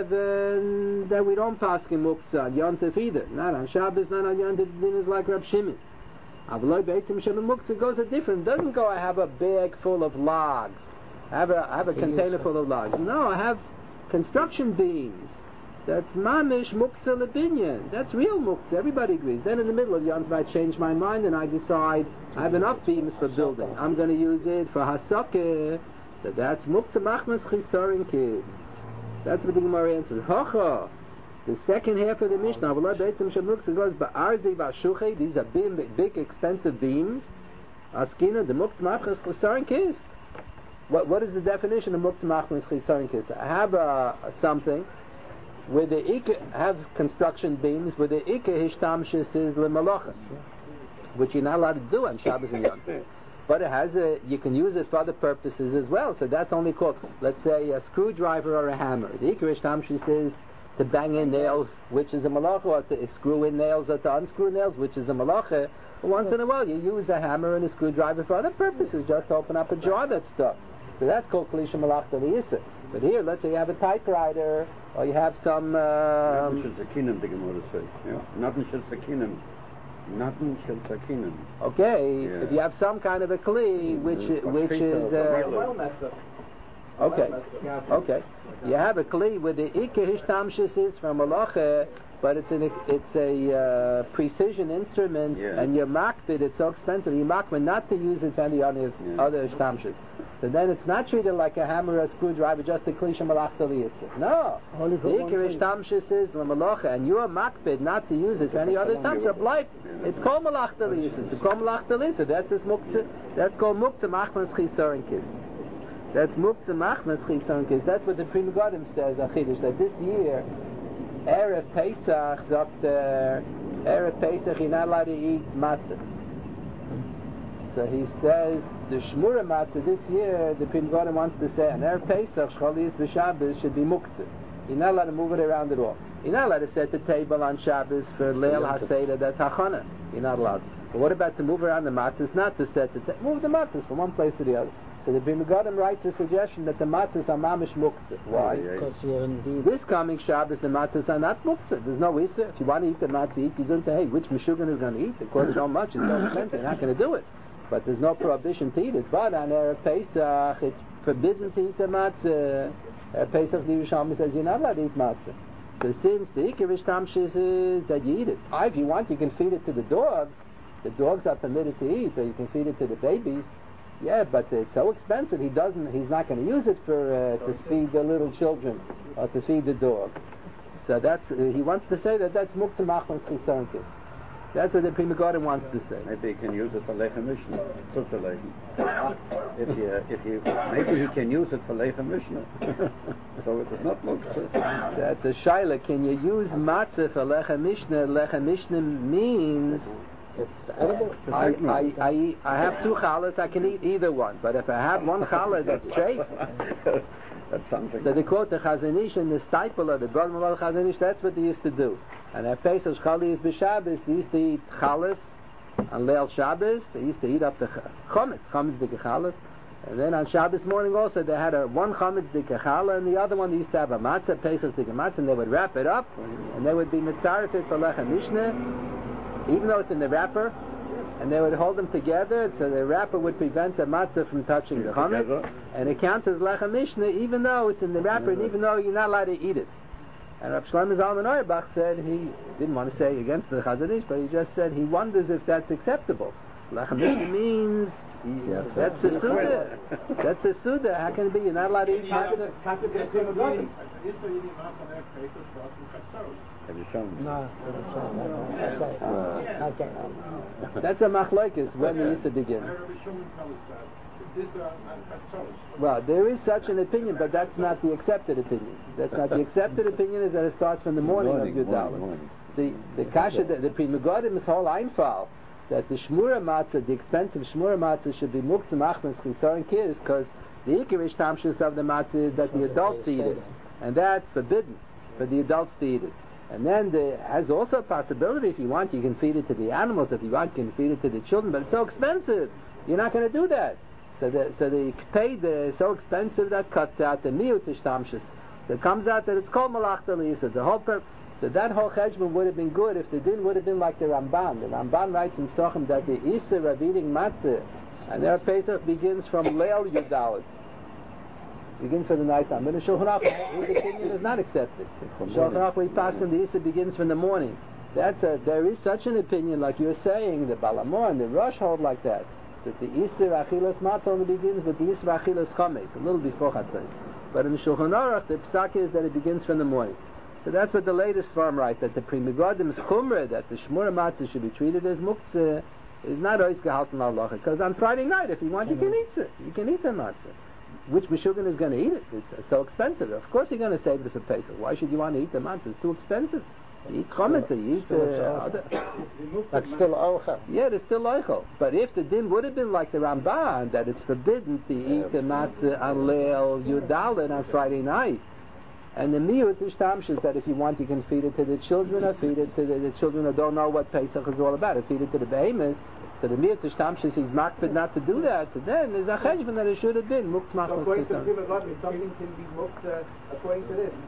hateben, that we don't pass in muktzah on yontif either. Not on Shabbos, not on yontif. The din is like Rab Shimon. Avloi beitzim sheba muktzah goes a different. Doesn't go. I have a bag full of logs. I have a I have a container full of logs. No, I have construction beams. That's mamish muktzah lebinyan. That's real muktzah. Everybody agrees. Then in the middle of yontif, I change my mind and I decide I have enough beams for building. I'm going to use it for hasakeh. So that's muktzah machmas chisorin kids. That's what the Gemara answers. Hocha. The second half of the Mishnah, Avla beitzim shemuktzah goes ba'arzi ba'shuchei. These are big, big, expensive beams. Askina the muktzah machmas chisorin kids. What what is the definition of muktzah machmas chisorin kids? I have uh, something where the ikka have construction beams where the ikka hishtamshis is lemalacha, which you're not allowed to do on Shabbos and Yom Tov. But it has a, you can use it for other purposes as well. So that's only called, let's say, a screwdriver or a hammer. The ikka hishtamshis is to bang in nails, which is a malacha, or to screw in nails, or to unscrew nails, which is a malacha. But once in a while, you use a hammer and a screwdriver for other purposes, just to open up a jar that's stuff. So that's called klisha malachta liyisa. But here, let's say you have a typewriter, or you have some. Um, Nothing shel the Gemara says. Yeah, nothing shel sakinim. Nothing shel sakinim. okay, Yeah. if you have some kind of a kli, which Mm, which is. Uh, Well messer. okay, okay, you have a kli where the ikka hishtamshis is from malacha, but it's an it's a uh, precision instrument, Yeah. and you marked it. It's so expensive. You mark it not to use it for any other Yeah. other hishtamshis. So then it's not treated like a hammer or a screwdriver, just a klisha malach taliyitza. No. Only for The one ikarish thing. tamshis is l'malocha, and you are makbid not to use it for any other tamshis. Blight. It's called malach taliyitza. It's called malach taliyitza. That's this muktzah. That's called muktzah machmas chisaron kis. That's muktzah machmas chisaron kis. That's what the Pri Megadim says, Achidush, that this year, Erev Pesach, Doctor Erev Pesach, you're not allowed to eat matzah. So he says the Shmura matzah this year, the Pri Megadim wants to say, and Erev Pesach, Shcholi is b'Shabbos, should be muktzah. You're not allowed to move it around at all. You're not allowed to set the table on Shabbos for Leil HaSeder, that's Hachana. You're not allowed. But what about to move around the matzahs? Not to set the table. Move the matzahs from one place to the other. So the Pri Megadim writes a suggestion that the matzahs are mamish muktzah. Why? Because you're indeed... This coming Shabbos, the matzahs are not muktzah. There's no issa. If you want to eat the matzah, eat. You don't say, hey, which meshuggah is going to eat? It costs so much, it's so expensive, you're not going to do it. But there's no prohibition to eat it. But on Erev Pesach, it's forbidden to eat the matzah. Erev Pesach, the Yerushalmi says you're not allowed to eat matzah. So since the ikarish tamshis is that you eat it, ah, if you want, you can feed it to the dogs. The dogs are permitted to eat, or you can feed it to the babies. Yeah, but it's so expensive. He doesn't. He's not going to use it for uh, to feed the little children or to feed the dog. So that's uh, he wants to say that that's muktzah machmas chisaron kis. That's what the Pri Megadim wants to say. Maybe he can use it for lechem mishnah. If you, if you, maybe he can use it for lechem mishnah. So it is not muktzah. That's a shaila. Can you use matzah for lechem mishnah? Lechem mishnah means It's edible. I, I, I, eat, I have two challahs, I can eat either one. But if I have one challah, that's treif. That's something. So they quote the Chazon Ish in the stipple of the Golden Malach Chazon Ish, that's what they used to do. And at Pesach Chali is b'Shabbos, they used to eat challahs on Leil Shabbos, they used to eat up the chometz, chometz dike challahs. And then on Shabbos morning also, they had a one chometz dike challah, and the other one they used to have a matzah, Pesach dike matzah, and they would wrap it up, and they would be mitzarefet for lechem mishnah, even though it's in the wrapper, and they would hold them together, so the wrapper would prevent the matzah from touching the chametz, and it counts as lechem mishnah, even though it's in the wrapper, and even though you're not allowed to eat it. And Rav Shlomo Zalman Auerbach said he didn't want to say against the Chazon Ish, but he just said he wonders if that's acceptable. Lechem mishnah means yeah, that's the suda. That's the suda. How can it be you're not allowed to eat matzah? Have you shown me? No, no. Okay. That's a machlokes when the Yisa begins. Well, there is such an opinion, but that's not the accepted opinion. That's not the accepted opinion. Is that it starts from the morning, morning of Yudaleh. The the kasha, the, the Pri Megadim's whole einfall that the shmura matzah, the expensive shmura matzah, should be muktzah machmas chisaron kis, because the ikarish tamshus of the matzah is that the adults eat it, and that's forbidden for the adults to eat it. And then there has also a possibility, if you want, you can feed it to the animals. If you want, you can feed it to the children, but it's so expensive. You're not going to do that. So the so the pay the so expensive that cuts out the miut ishtamshus. So it comes out that it's called malach taliyisa. The whole purpose. So that whole cheshbon would have been good if the din would have been like the Ramban. The Ramban writes in Sochem that the Isser of eating matzah and their Pesach begins from Leil Yudalit. Begins from the night time. But in Shulchan Aruch, his opinion is not accepted. Shulchan Aruch, we pass from the Isser begins from the morning. That's a, there is such an opinion, like you're saying, the Balamor and the Rosh hold like that. That the Isser Achilas Matzah only begins with the Isser Achilas Chametz, a little before Chatzos. But in Shulchan Aruch, the Psak is that it begins from the morning. So that's what the latest farm writes, that the Pri Megadim's chumrah, that the shmura matzah should be treated as muktzah, is not ois gehalten halacha. Because on Friday night, if you want, you can eat it. You can eat the matzah. Which meshuggah is going to eat it? It's so expensive. Of course you're going to save it for Pesach. Why should you want to eat the matzah? It's too expensive. You eat chometz, you eat uh, other... That's still oichel. Yeah, it's still oichel. But if the din would have been like the Ramban, that it's forbidden to eat the matzah on Leil Yudalit on Friday night, and the miut ishtamshus that if you want you can feed it to the children or feed it to the, the children who don't know what Pesach is all about, or feed it to the behemoths. So the miut ishtamshus he's makbid not to do that. So then there's a cheshbon that it should have been muktzah machmas. According to the Pri something can be muktzah according to this.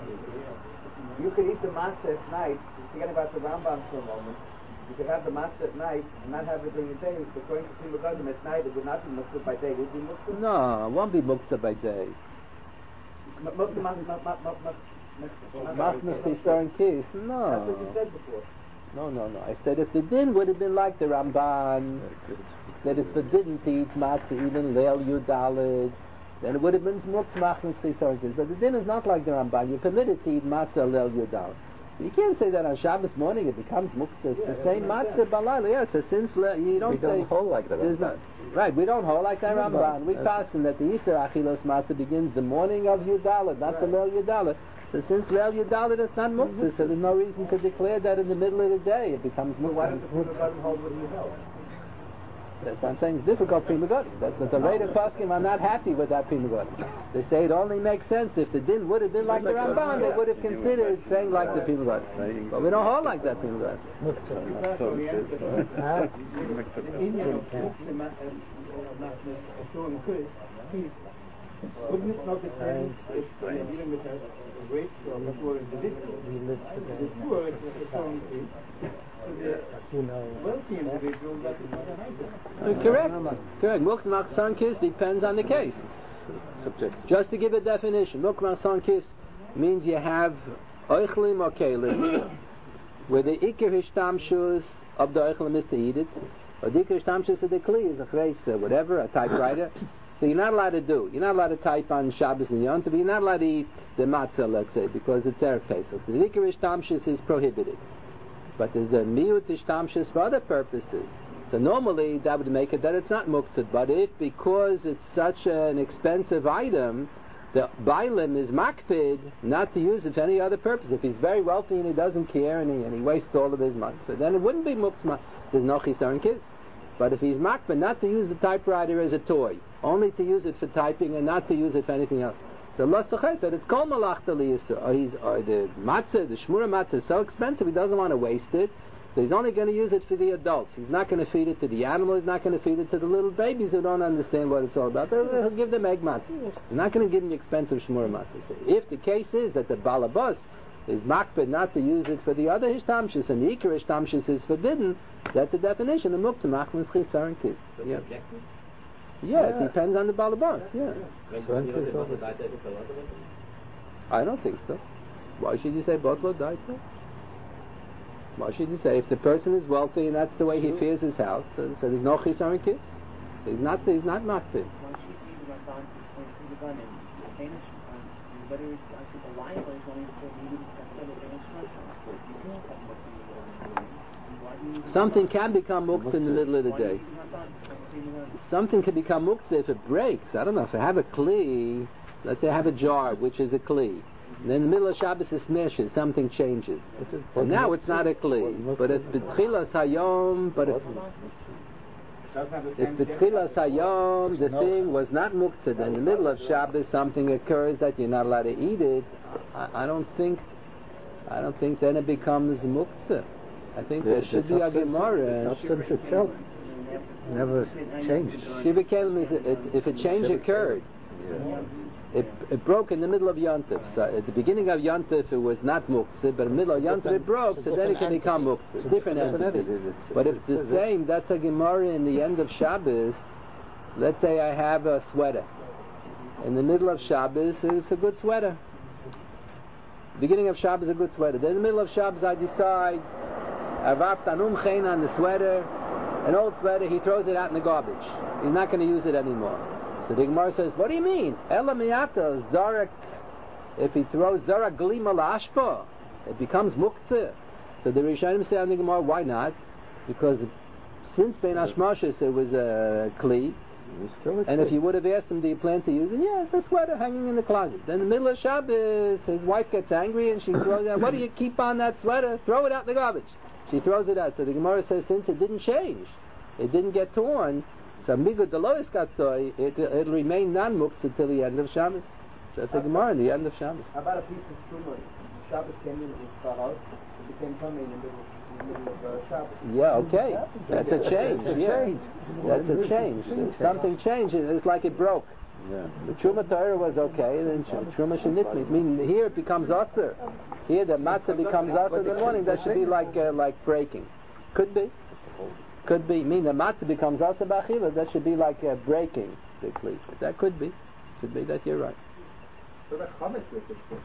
You could eat the matzah at night, forget about the Rambam for a moment. You could have the matzah at night and not have it during the day. According to the Pri at night it would not be muktzah by day. Would it be muktzah? No, it won't be muktzah by day. Machmas chisaron kis. No. That's what you said before. No, no, no. I said if the din would have been like the Ramban, that it's forbidden to eat matzah even Leil Yudalit, then it would have been muktzah machmas chisaron kiss. But the din is not like the Ramban. You're permitted to eat matzah leil yudal. So you can't say that on Shabbos morning it becomes muktzah. It's yeah, the same matzah balayla. Yeah, it's a since le, you don't we say. We don't hold like that. Not, right, we don't hold like that Ramban. We pass them that the Easter achilos matzah begins the morning of Yudalit, not right. the leil Yudalit. So since leil Yudalit it's not muktzah, so there's no reason to declare that in the middle of the day it becomes muktzah. So why don't the Prima Godim hold what you held? That's what I'm saying. It's difficult Prima Godim. That's what the later Poskim are not happy with that Prima Godim. They say it only makes sense if the din would have been like the Ramban, they would have considered saying like the Prima Godim. But we don't hold like that Prima Godim. Wouldn't it not depend if you're dealing with a great or a poor individual? The poor is a strong case. The wealthy individual doesn't matter. Correct. Correct. Muktzah machzon kiss depends on the case. Subject. Just to give a definition, muktzah machzon kiss means you have oichlim or kelim, where the ikar hishtamshus of the oichlim is to eat it, or the ikar hishtamshus of the kli is a phrase, uh, whatever, a typewriter. So you're not allowed to do. You're not allowed to type on Shabbos and Yom Tov. You're not allowed to eat the matzah, let's say, because it's Erev Pesach. So the ikar hishtamshus is prohibited. But there's a miut hishtamshus for other purposes. So normally that would make it that it's not muktzah. But if because it's such an expensive item, the bailim is makpid not to use it for any other purpose. If he's very wealthy and he doesn't care and he, and he wastes all of his money, so then it wouldn't be muktzah. There's no chisaron kiss. But if he's makpid not to use the typewriter as a toy, only to use it for typing and not to use it for anything else. So Allah said it's called malachta liyisur. Or he's or the matzah, the shmura matzah is so expensive he doesn't want to waste it. So he's only going to use it for the adults. He's not going to feed it to the animal. He's not going to feed it to the little babies who don't understand what it's all about. He'll give them egg matzah. He's not going to give them the expensive shmura matzah. So if the case is that the balabas is makpid not to use it for the other hishtamshus and the ikar hishtamshus is forbidden, that's a definition of muktzah machmas chisaron kiss. Yeah. Yeah, it depends on the balabas. Yeah. I don't think so. Why should you say botlo daita? Why should you say if the person is wealthy and that's the way he fears his house, so, so there's no chisaron kiss? He's not. He's not makpid. Something can become muktzah in the middle of the day. Something can become muktzah if it breaks. I don't know, if I have a kli, let's say I have a jar, which is a kli, and then in the middle of Shabbos it smashes, something changes. And now it's not a kli, but it's b'tchilas hayom, but it's... If b'tchilas hayom, the thing was not muktzah, then in the middle of Shabbos something occurs that you're not allowed to eat it, I, I don't think, I don't think then it becomes muktzah. I think there should be a Gemara. Substance itself never changed. Shiva Kelim, if, it, if a change occurred, yeah. it, it broke in the middle of Yontif. So at the beginning of Yontif it was not muktzah, but in the middle of Yontif it broke, so then it can become muktzah. It's a different entity. But if it's the same, that's a Gemara in the end of Shabbos. Let's say I have a sweater. In the middle of Shabbos it's a good sweater. Beginning of Shabbos is a good sweater. Then in the middle of Shabbos I decide I warped an umchein on the sweater, an old sweater, he throws it out in the garbage. He's not going to use it anymore. So the Gemara says, what do you mean? Ela miyato, zarak, if he throws zarak glima lashpa, it becomes muktzah. So the Rishonim say on the Gemara, why not? Because since Ben Hashmashis it was a kli, and if you would have asked him, do you plan to use it? Yeah, it's a sweater hanging in the closet. Then in the middle of Shabbos, his wife gets angry and she throws out, what do you keep on that sweater? Throw it out in the garbage. She throws it out. So the Gemara says, since it didn't change, it didn't get torn, so Migud Delois Katzoi, it, it'll remain non-muktzah until the end of Shabbos. So that's the Gemara in the end of Shabbos. How about a piece of truma? Shabbos came in, it was far out, it became coming in the middle, in the middle of uh, Shabbos. Yeah, okay. That's a change. That's a yeah. change. That's a change. Something changed. It's like it broke. Yeah. The Truma Torah was okay, and then Truma Shenitmi. I mean, here it becomes Aser. Here the matzah becomes Aser in the morning. That should be like uh, like breaking. Could be. Could be. I mean, the matzah becomes Aser B'Achila. That should be like uh, breaking the kli. That could be. Could be that you're right. So the chametz is it.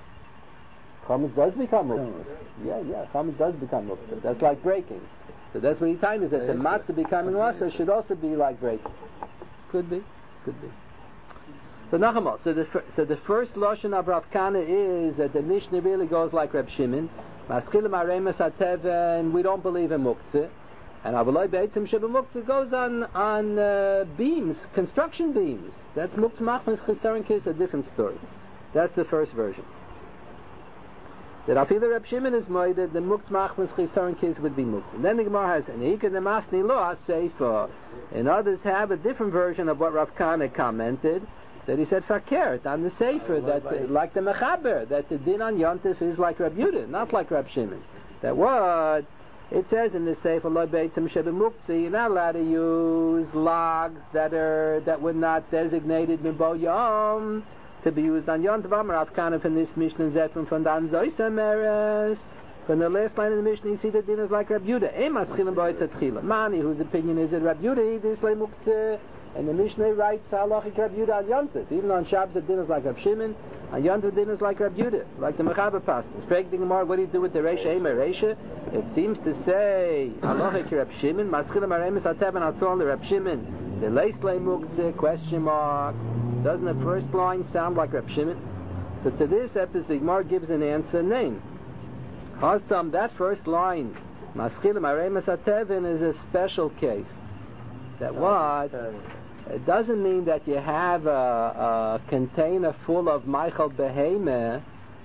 Chametz does become muktzah. Yeah, yeah. Chametz does become muktzah. That's like breaking. So that's what he's telling us, that the matzah becoming Aser should also be like breaking. Could be. Could be. So Nachamol, so the fir- so the first lashon of Rav Kana is that the Mishnah really goes like Reb Shimon. Maschilim aremes hateven, we don't believe in muktzah. And Avaloi Beitzim Sheba Muktzah goes on on uh, beams, construction beams. That's Muktzah Machmas Chesaron Kis, a different story. That's the first version. That Afila Reb Shimon is moided, the Muktzah Machmas Chesaron Kis would be Muktzah. Then the Gemara has, and Ika the Masni Lo Seifa. And others have a different version of what Rav Kana commented, that he said Fakert on the Sefer, that uh, like the Mechaber, that the din on Yontif is like Reb Yudah, not like Reb Shimon. That what? It says in the Sefer Lo Beitzim Sheba Muktzah, you're not allowed to use logs that are that were not designated Mibo Yom to be used on Yom Tov. Rav Kana from this Mishnah Zetman from Dan Zoysa Meres. From the last line of the Mishnah, you see that din is like Reb Yudah. Emas Chilim Boytz Atchila. Mani, whose opinion is that Reb Yudah this Le Muktzah, and the Mishnah writes Halachic Reb Yudah on Yom Tov. Even on Shabbos, the din is like Reb Shimon. On Yom Tov, din is like Reb Yudah, like the Mechaber Pastas. Frag the Gemara, what do you do with the Reisha Eimer Reisha? It seems to say Halachic Reb Shimon. Maschilim Aremes Hateven Atzon Le Reb Shimon. The Leis Le Muktzah, question mark. Doesn't the first line sound like Reb Shimon? So to this episode, the Gemara gives an answer, name. Hastam, that first line, Maschilim Aremes Hateven, is a special case. That what? It doesn't mean that you have a, a container full of Michael Behemah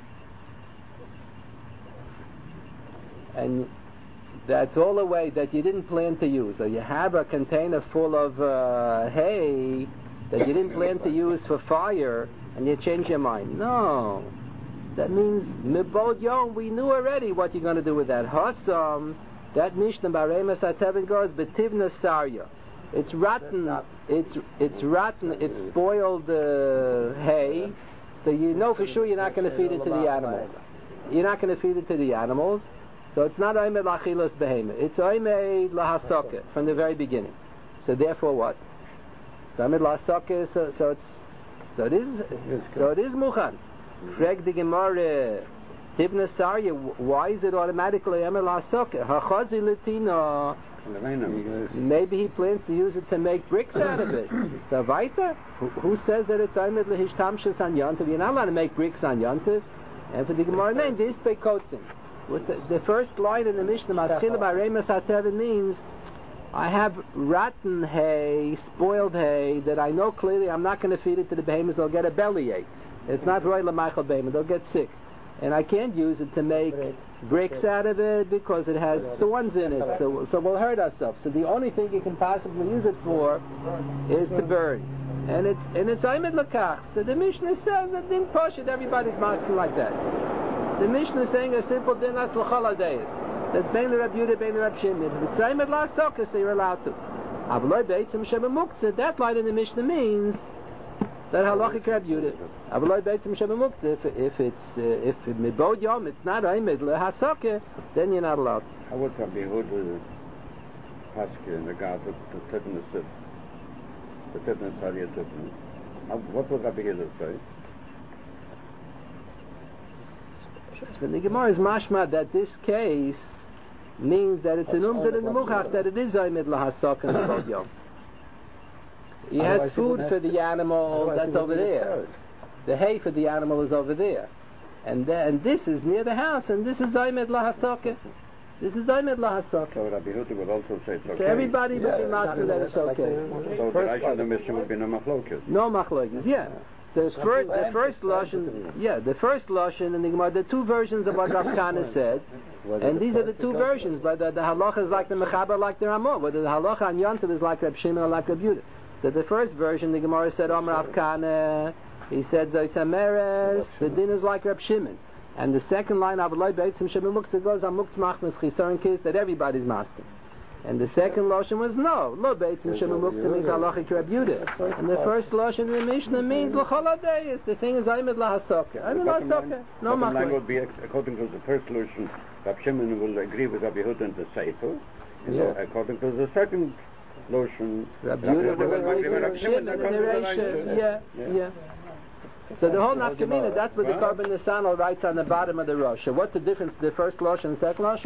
and that's all the way that you didn't plan to use. Or you have a container full of uh, hay that you didn't plan to use for fire and you change your mind. No. That means Mibod Yom, we knew already what you're going to do with that. Hasam, that Mishnah Baremas Atevin goes, Betivna Sarya. It's rotten. It's it's rotten. It's spoiled uh, hay, so you know for sure you're not going to feed it to the animals. You're not going to feed it to the animals, so it's not oimed lachilos behema. It's oimed lahasaka from the very beginning. So therefore, what? So oimed lahasaka. So so it's so it is so it is muchan. Frag the Gemara. Tibna Sarya. Why is it automatically oimed lahasaka? Hachazi letina. Maybe he plans to use it to make bricks out of it. So weiter, who, who says that it's Aymed lehishtamshus on Yontiv? You're not allowed to make bricks on Yontiv. And for the Gemara name, this bekotzim. With the, the first line in the Mishnah, Maschila Baremas Hatevin means I have rotten hay, spoiled hay that I know clearly I'm not going to feed it to the behemoths. They'll get a bellyache. It's not roy l'maichel behemoth. They'll get sick. And I can't use it to make bricks out of it because it has thorns in it, so, so we'll hurt ourselves. So the only thing you can possibly use it for is to burn. And it's and it's Aymed Lakach. So the Mishnah says that din posh it, everybody's masking like that. The Mishnah is saying a simple din that's l'chol hadayis. That's bein l'Rab Yudah, bein l'Rab Shimon. If it's Aymed La'asokah, so you're allowed to. Avaloi Beitzim Sheba Muktzah, that line in the Mishnah means that halachic Rab Yudah. Avaloi Beitzim Sheba Muktzah, if, if it's uh, if mibod yom it's not oimed lehasakeh, then you're not allowed. How would Rabbi Yehuda Paske in regard to the Tibna Sid, the Tibna Sarya Tibna? What would Rabbi Yehuda say? So the Gemara is mashma that this case means that it's an umdad in the muchach that it is oimed lehasakeh mibod yom. He has food for the animal that's over there. The hay for the animal is over there. And then and this is near the house, and this is Aymed Lahasaka. This is Aymed Lahasaka. So Rabbi Yehuda would also say it's okay. So everybody Yeah, would be masking that it's okay. So the Rashi of the Mishnah would be no machlokes. No machlokes, yeah. The first, the first lashon, yeah, the first lashon in the Gemara, the two versions of what Rav Kana said, and these are the two versions. But the, the halacha is like the Mechaber, like the Ramah. Whether the halacha on Yontiv is like Reb Shimon or like Reb Yudah. So the first version, the Gemara said, Omer Rav Kana, he said, Zoysameres, the din is like Reb Shimon. And the second line, Avaloi Beitzim Sheba Muktzah, goes on Muktzah Machmas Chisaron Kis, that everybody's masking. And the second lashon was no, Lo Beitzim Sheba Muktzah means halachic Reb Yudah. And the first lashon in the Mishnah means L'chol hadayis, the thing is Aymed Lahasaka. Aymed Lahasaka, no machlokes. The line machlokes. would be, according to the first solution, Rab Shimon will agree with Rabbi Yehuda and the Sefer. Yeah. According to the second lotion, Rab Yudah will agree with Rab Shimon and the Reisha. Yeah, yeah. So the whole nafkamina, that's what the Karban Nisanel writes on the bottom of the Rosh. So what's the difference, the first Lashon and the second Lashon?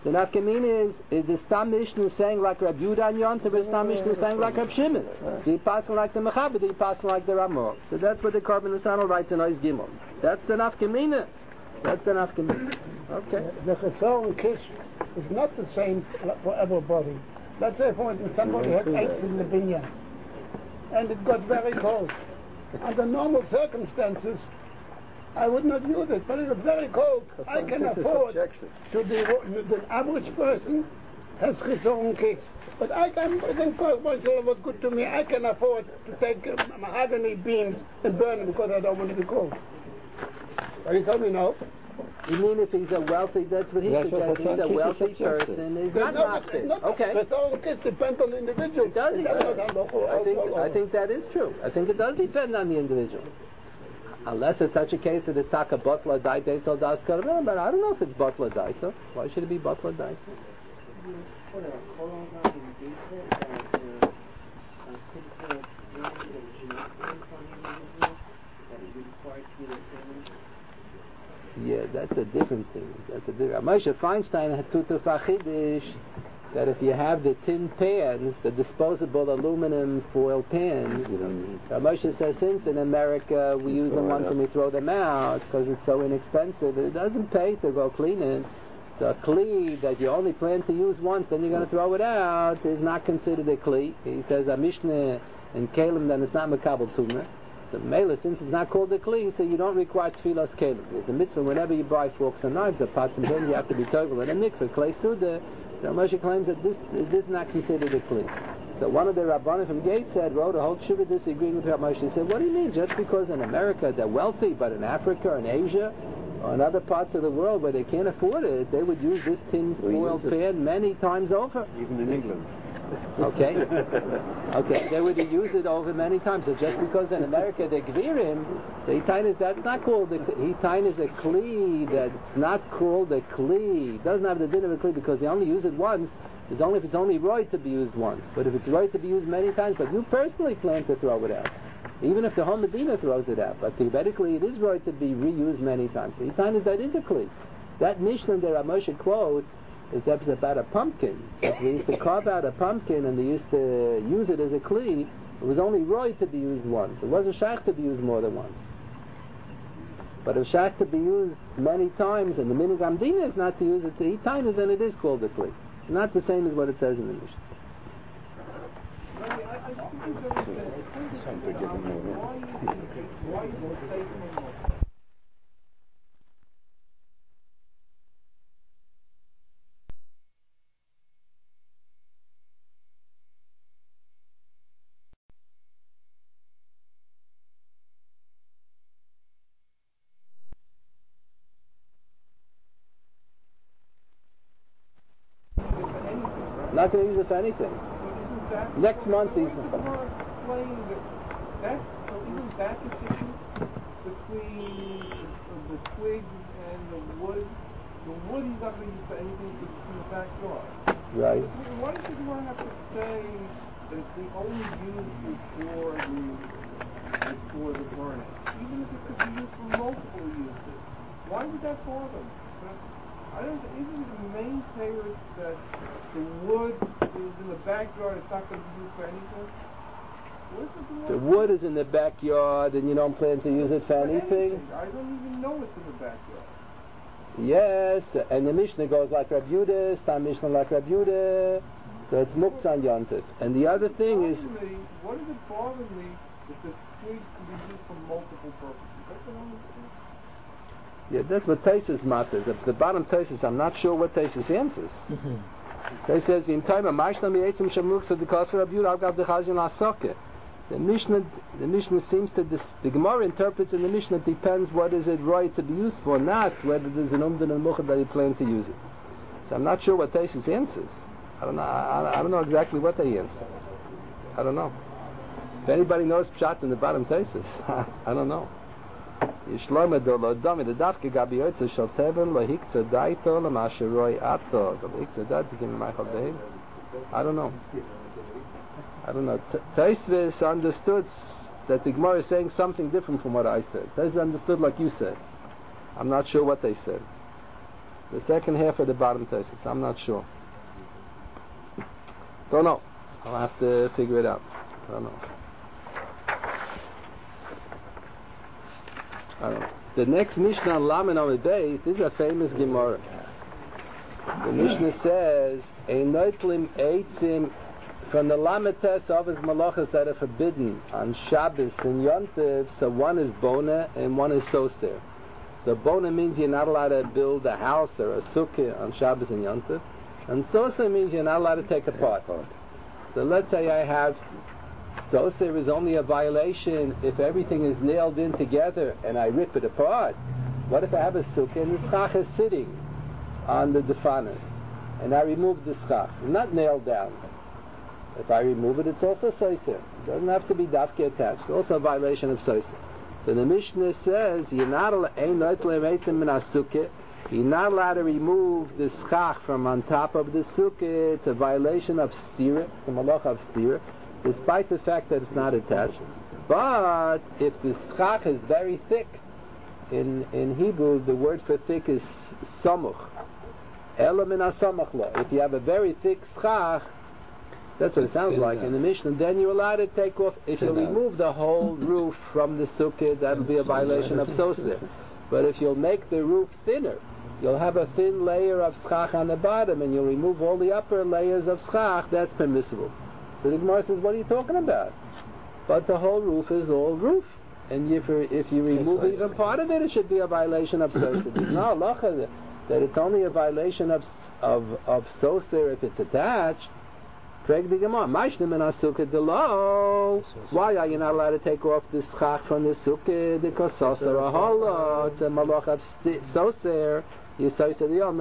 The nafkamina is, is the Stam Mishnah saying like Rabbi Yehuda and Yontav, or Stam Mishnah saying like Rabbi Shimon? Do you pass like the Mechaber, do you pass like the Ramah? So that's what the Korban Nesanel writes in Ois Gimel. That's the nafkamina. That's the nafkamina. Okay. The Chesron Kish is not the same for everybody. Let's say, for instance, somebody had eggs in the binyan, and it got very cold. Under normal circumstances, I would not use it, but it was very cold. I can afford to the, the average person has his own case. But I can, then myself was good to me. I can afford to take uh, mahogany beams and burn them because I don't want to be cold. But he told me no. You mean if he's a wealthy, that's what he That's suggests, what he's a Hassan wealthy Kish suggested. person, he's There's not no, maftis. not, Okay. His own case depends on the individual. It does, It yes. does not have the- I think, I think that is true. I think it does depend on the individual. Unless it's such a case that it's taka butler daita, so das karma, but I don't know if it's butler daita. Why should it be butler daita? Yeah, that's a different thing. That's a different. Moshe Feinstein had tutu fachidish that if you have the tin pans, the disposable aluminum foil pans, Moshe says since in America we use them once and we throw them out because it's so inexpensive, it doesn't pay to go clean it. So a kli that you only plan to use once, then you're going to throw it out, is not considered a kli. He says a mishnah in Kalim, then it's not makabel tumah. So mela, since it's not called a kli, so you don't require tefillas kelim. There's a mitzvah whenever you buy forks and knives or pots and pans, you have to be togal in a mikveh, klei suda. So Moshe claims that this, this is not considered a kli. So one of the Rabbanim from Gateshead wrote a whole shiva disagreeing with Rabbi Moshe. He said, what do you mean? Just because in America they're wealthy, but in Africa and Asia or in other parts of the world where they can't afford it, they would use this tin foil pan many times over. Even in England. Okay. Okay. They would use it over many times. So just because in America they're gvirim, the hitain is that's not called a hitain is a kli that's not called a kli. It doesn't have the din of a kli because they only use it once. It's only if it's only right to be used once. But if it's right to be used many times, but you personally plan to throw it out, even if the whole Medina throws it out, but theoretically it is right to be reused many times. The hitain is that is a kli. That Mishnah that Rav Moshe quotes is about a pumpkin. If we used to carve out a pumpkin and they used to use it as a kli, it was only right to be used once. It wasn't shach to be used more than once. But if shach to be used many times and the minig amdina is not to use it to eat tiny, then it is called a kli. Not the same as what it says in the Mishnah. Not going to use it for anything. Next month he's Isn't that the difference between the, the twigs and the wood? The wood he's not going to use for anything but in the backyard. Right. Why does the Gemara have to say that it's the only use for the for the burning, even if it could be used for multiple uses? Why would that bother me? I don't. Isn't the main theory that the wood is in the backyard? It's not going to be used for anything. The wood is in the backyard, and you don't plan to use it for, for anything? anything. I don't even know it's in the backyard. Yes, and the Mishnah goes like Rabbi Yehuda, Stam Mishnah like Rabbi Yehuda, so it's muktzah yontif. And the other thing is... Me, what does it bother me if the twigs can be used for multiple purposes? That's what I understand. Yeah, that's what Taisus matters. At the bottom Taisus, I'm not sure what Taisus answers. They says, "V'im taima ma'ishna mi'etzim shamuk so the kosher Rabbi Yehuda al gav dechazin la'asokeh." The Mishnah, the Mishnah seems to dis- the Gemara interprets in the Mishnah depends what is it right to be used for, not whether there's an umdan and muchad that you plan to use it. So I'm not sure what Taisus answers. I don't know. I, I don't know exactly what they answer. I don't know. If anybody knows pshat in the bottom Taisus, I don't know. Yishloime do lo domi the dafke gabi yotze shel teben lo hikza daito lo masheroi ato lo hikza daito kim Michael Dave. I don't know. I don't know. Taisvis understood that the Gemara is saying something different from what I said. Taisvis understood like you said. I'm not sure what they said. The second half of the bottom Tosfos. I'm not sure. Don't know. I'll have to figure it out. I don't know. I don't know. The next Mishnah on Lamed Amud Beis, this is a famous Gemara. The Mishnah says, "Ein noitlim eitzim," from the Lamed Tes of his malachas that are forbidden on Shabbos and Yom Tov. So one is bona and one is soser. So bona means you're not allowed to build a house or a sukkah on Shabbos and Yom Tov, and soser means you're not allowed to take apart. So let's say I have soser is only a violation if everything is nailed in together and I rip it apart. What if I have a sukkah and the schach is sitting on the defanas and I remove the schach? It's not nailed down. If I remove it, it's also soser. It doesn't have to be dafke attached. It's also a violation of soser. So the Mishnah says you're not allowed you're not allowed to remove the schach from on top of the sukkah. It's a violation of stira, the malach of stira, despite the fact that it's not attached. But if the schach is very thick, in in Hebrew the word for thick is samuch. Ela min hasamach lo. If you have a very thick schach, that's what it sounds like in the Mishnah, then you're allowed to take off. If you remove the whole roof from the sukkah, that'll be a violation of soser. But if you'll make the roof thinner, you'll have a thin layer of schach on the bottom, and you'll remove all the upper layers of schach, that's permissible. So the Gemara says, what are you talking about? But the whole roof is all roof. And if, if you remove even part of it, it should be a violation of soser. There's no halacha that it's only a violation of, of, of soser if it's attached. Why are you not allowed to take off the schach from the sukkah? Because soser ahala, it's a malach of soser. You say to the yom,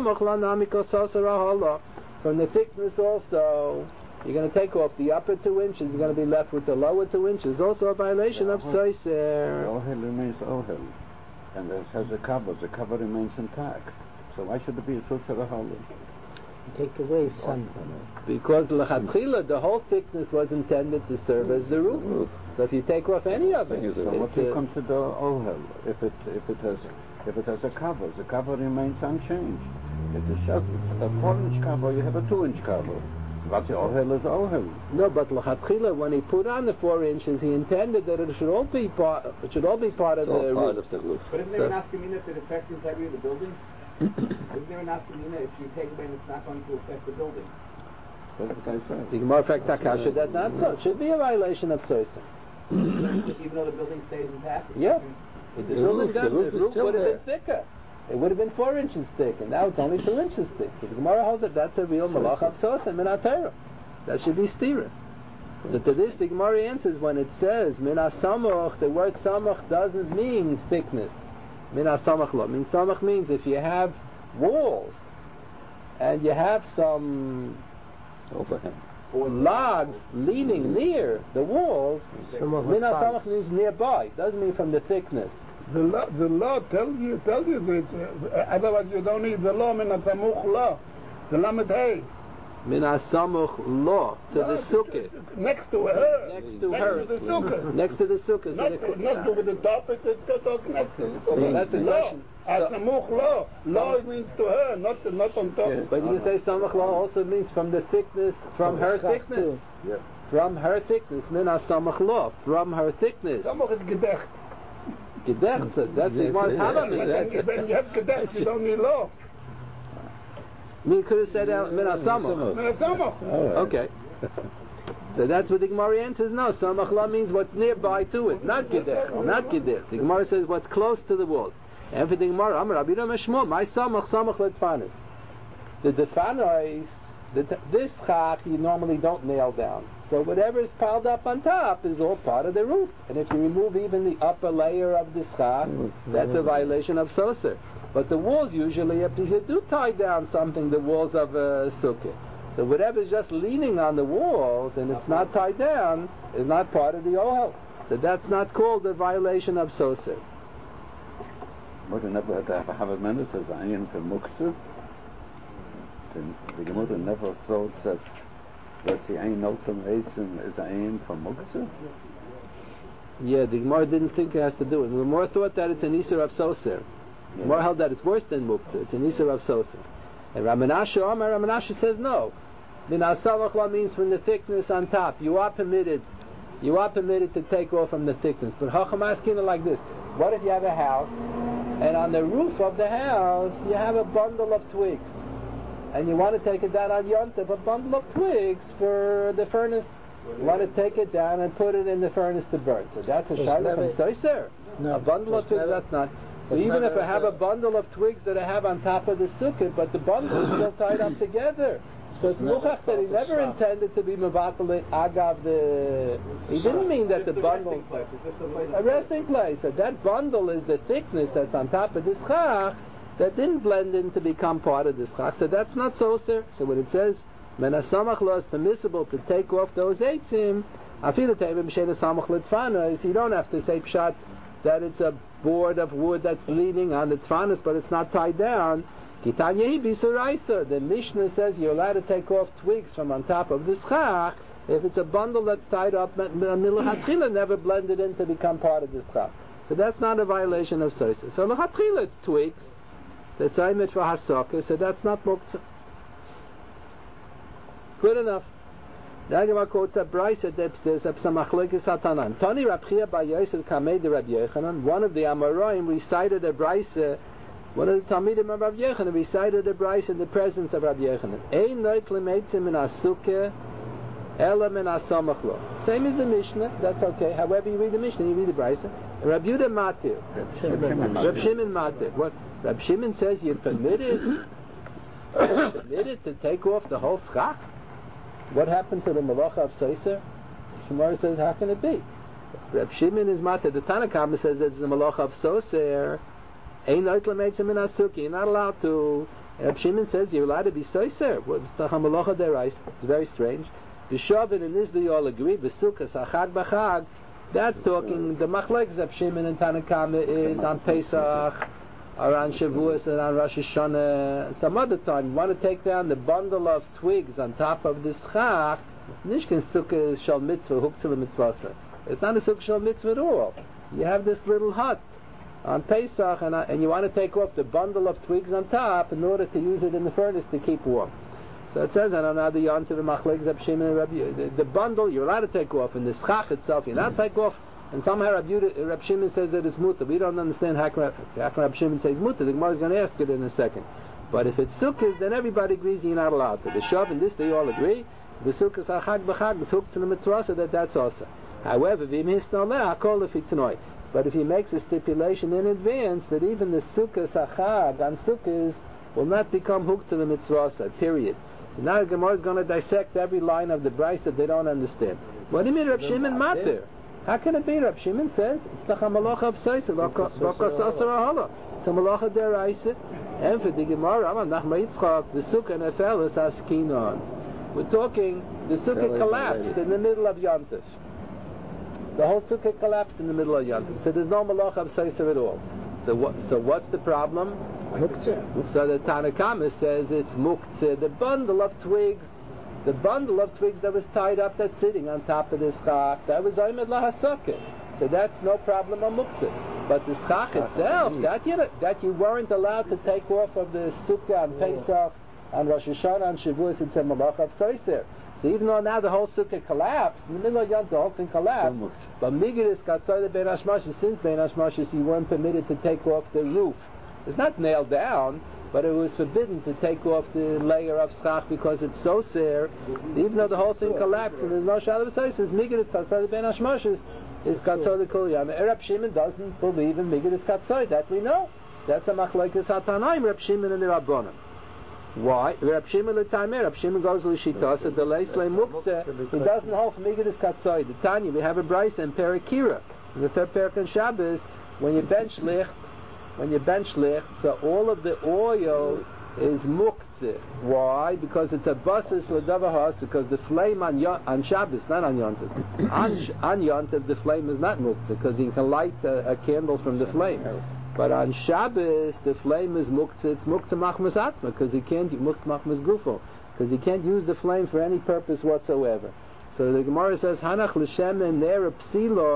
from the thickness also, you're going to take off the upper two inches. You're going to be left with the lower two inches. Also a violation of soser. Ohel remains ohel, and it has a cover. The cover remains intact. So why should it be a soser ahala? Take away some. Because l'chatchila, the whole thickness was intended to serve as the roof. So if you take off any of it, so what do you consider ohel? If it if it has if it has a cover, the cover remains unchanged. If it's just a four-inch cover, you have a two-inch cover. But the ohel is ohel. No, but l'chatchila, when he put on the four inches, he intended that it should all be part. It should all be part of, the, part roof. of the roof. But isn't there so, an afkamina if it affects the integrity of the building? Isn't there an afkamina if you take away and it's not going to affect the building? That's what I said. The Gemara fact takasha, that's not so. It should be a violation of soser. Even though the building stays intact? Yeah. If the, the building roof, does, the roof, the roof would have there. been thicker. It would have been four inches thick, and now it's only two inches thick. So the Gemara holds that that's a real malach of soser min ha-Torah. That should be stira. So to this, the Gemara answers when it says min ha-samoch, the word samoch doesn't mean thickness. Min ha-samoch lo. Min samoch means if you have walls and you have some overhang logs leaning near the walls, min ha-samoch means nearby. It doesn't mean from the thickness. The law, the law tells you, tells you this. Uh, otherwise, you don't need the law. Min ha-samuch law, the lamed hey. Min ha-samuch law to no, the sukkah. Next to her. Next to next her. To the sukkah. Next to the sukkah. Not, So the, not over the top. It's next to the sukkah. well, that's the law. question. Ha-samuch law. Law means to her, not not on top. Yeah. But you say samuch law also means from the thickness, from her thickness. Yeah. From her thickness. Min ha-samuch law. From her thickness. Samuch is gedecht. Gedecht, that's the Gemara's halakha. When you have gedecht, you don't need law. You could have said min ha-samuch. Min ha-samuch. Okay. So that's what the Gemara answers. No, samach la means what's nearby to it, not gedech, not gedech. The Gemara says what's close to the walls. And for the Gemara, Amar Rabbi Shmuel, my samach samach letfanis. The defanos, this chach you normally don't nail down. So whatever is piled up on top is all part of the roof. And if you remove even the upper layer of the chach, that's a violation of soser. But the walls usually, if you do tie down something, the walls of a sukkah. So whatever is just leaning on the walls and it's not tied down is not part of the ohel. So that's not called a violation of soser. But you never had to have a minute as ayin for muktzah. The Gemara never thought that that the ayin ultimation is ayin for muktzah. Yeah, the Gemara didn't think it has to do it. The Gemara thought that it's an Isser of soser. The Gemara held that it's worse than muktzah. It's an isur of sosa. And Ramanasha, Omar Ramanasha says no. Min asamach means from the thickness on top. You are permitted, you are permitted to take off from the thickness. But Chacham asking it like this: what if you have a house, and on the roof of the house you have a bundle of twigs, and you want to take it down on Yom Tov, a bundle of twigs for the furnace? You want to take it down and put it in the furnace to burn. So that's a shayla from Soiser. No, a bundle of twigs, never, that's not. So even if I have the, a bundle of twigs that I have on top of the sukkah, but the bundle is still tied up together. So it's muchach that he never intended to be mevatel agav the. He didn't mean that the bundle. A resting place. So that bundle is the thickness that's on top of the schach that didn't blend in to become part of the schach. So that's not soser. So when it says menasamach lo is permissible to take off those eitzim, afilu teivim b'shein samach l'tfanos, you don't have to say pshat that it's a board of wood that's leaning on the tfanos, but it's not tied down. The Mishnah says you're allowed to take off twigs from on top of the schach if it's a bundle that's tied up, milachatchila never blended in to become part of the schach. So that's not a violation of soisa. So milachatchila it's twigs. That's aimet for hasaka, so that's not muktzah. Good enough. The Gemara quotes a brayse that there's a machlokes hatanan. Tani Rab Chia bar Yosef kamei de Rab Yochanan. One of the Amoraim recited a brayse. One of the Talmidim of Rav Yochanan recited a brayse in the presence of Rav Yochanan. Ein noikle meitzim min asukeh ela min asamach lo. Same as the Mishnah. That's okay. However you read the Mishnah, you read the brayse. Rab Yehuda Matir. Rab Shimon Matir. What Rab Shimon says you're permitted, you're permitted to take off the whole schach. What happened to the malacha of Soiser? Shemar says, how can it be? Rab Shimon is Matir. The Tanna Kama says it's the malacha of Soiser. You're not allowed to. Rab Shimon says you're allowed to be soiser. It's very strange. B'shavin and Nizli all agree. B'sukkah sachag b'chag. That's talking. The machlekes Rab Shimon and Tanna Kama is on Pesach, or on Shavuos, and on Rosh Hashanah. Some other time, you want to take down the bundle of twigs on top of the schach. Nishkin sukkah shal mitzvah huktzil mitzvah. It's not a sukkah shal mitzvah at all. You have this little hut on Pesach, and, uh, and you want to take off the bundle of twigs on top in order to use it in the furnace to keep warm. So it says, and another yon to the machlekes Rab Shimon and Rabbi, the, the bundle you're allowed to take off, and the schach itself you're not to take off. And somehow Rab, Yudah, Rab Shimon says that it's mutter. We don't understand how can Rab Shimon says mutter. The Gemara is going to ask it in a second. But if it's sukkahs, then everybody agrees you're not allowed to. The shav and this they all agree. The sukkahs are chag b'chag, it's hooked to the mitzvah, so that that's also. However, v'im hisnoleh hakol lefi t'noi. But if he makes a stipulation in advance that even the sukkah sachag on sukkahs will not become hooked to the mitzvah, period. So now the Gemara is going to dissect every line of the brayse that they don't understand. What do you mean Rab Shimon matir? How can it be? Rab Shimon says it's the malacha of soisa, loko sasar ahala. It's a malacha deraisa. And for the Gemara, Amar Nachma Yitzchak, the sukkah nefel is askinon. We're talking the sukkah collapsed in the middle of Yom Tov. The whole sukkah collapsed in the middle of Yom Tov, so there's no malacha of soisa at all. So what? So what's the problem? Muktzah. So the Tanna Kama says it's muktzah, the bundle of twigs, the bundle of twigs that was tied up, that's sitting on top of the schach, that was oimed lahasakeh. So that's no problem on muktzah. But the schach itself, that you that you weren't allowed to take off of the sukkah on Pesach, on Rosh Hashanah, on Shavuos, it's a malacha of soisa. So even though now the whole sukkah collapsed, in the middle of Yom Tov, the whole thing collapsed, but Migdis got started Bein Hashmashis, since Bein Hashmashis you weren't permitted to take off the roof. It's not nailed down, but it was forbidden to take off the layer of schach because it's so ser. Even though the whole thing collapsed and there's no shadow of Migdis, Migdis got started Bein Hashmashis is Katzor Kol Yam. Rab Shimon doesn't believe in Migdis Katzor, that we know. That's a machlokes hatanaim, Rab Shimon and the Rabbanan. Why? Rab Shimon l'taimeh. Rab Shimon goes l'shita. So the leislei muktzeh. He doesn't hold for Migdis Katzoi. The Tanya, we have a brayse in Perakira. In the third parak on Shabbos, when you bench licht, when you bench licht, so all of the oil is muktzeh. Why? Because it's a basis l'davahas. Because the flame on Yon, on Shabbos, not on Yom Tov. on on Yom Tov, the flame is not muktzeh because you can light a, a candle from the flame. But on Shabbos, the flame is muktzah, it's muktzah machmas atzma, because he can't, muktzah machmas gufo, because he can't use the flame for any purpose whatsoever. So the Gemara says, Hanach l'shem and ner psilo,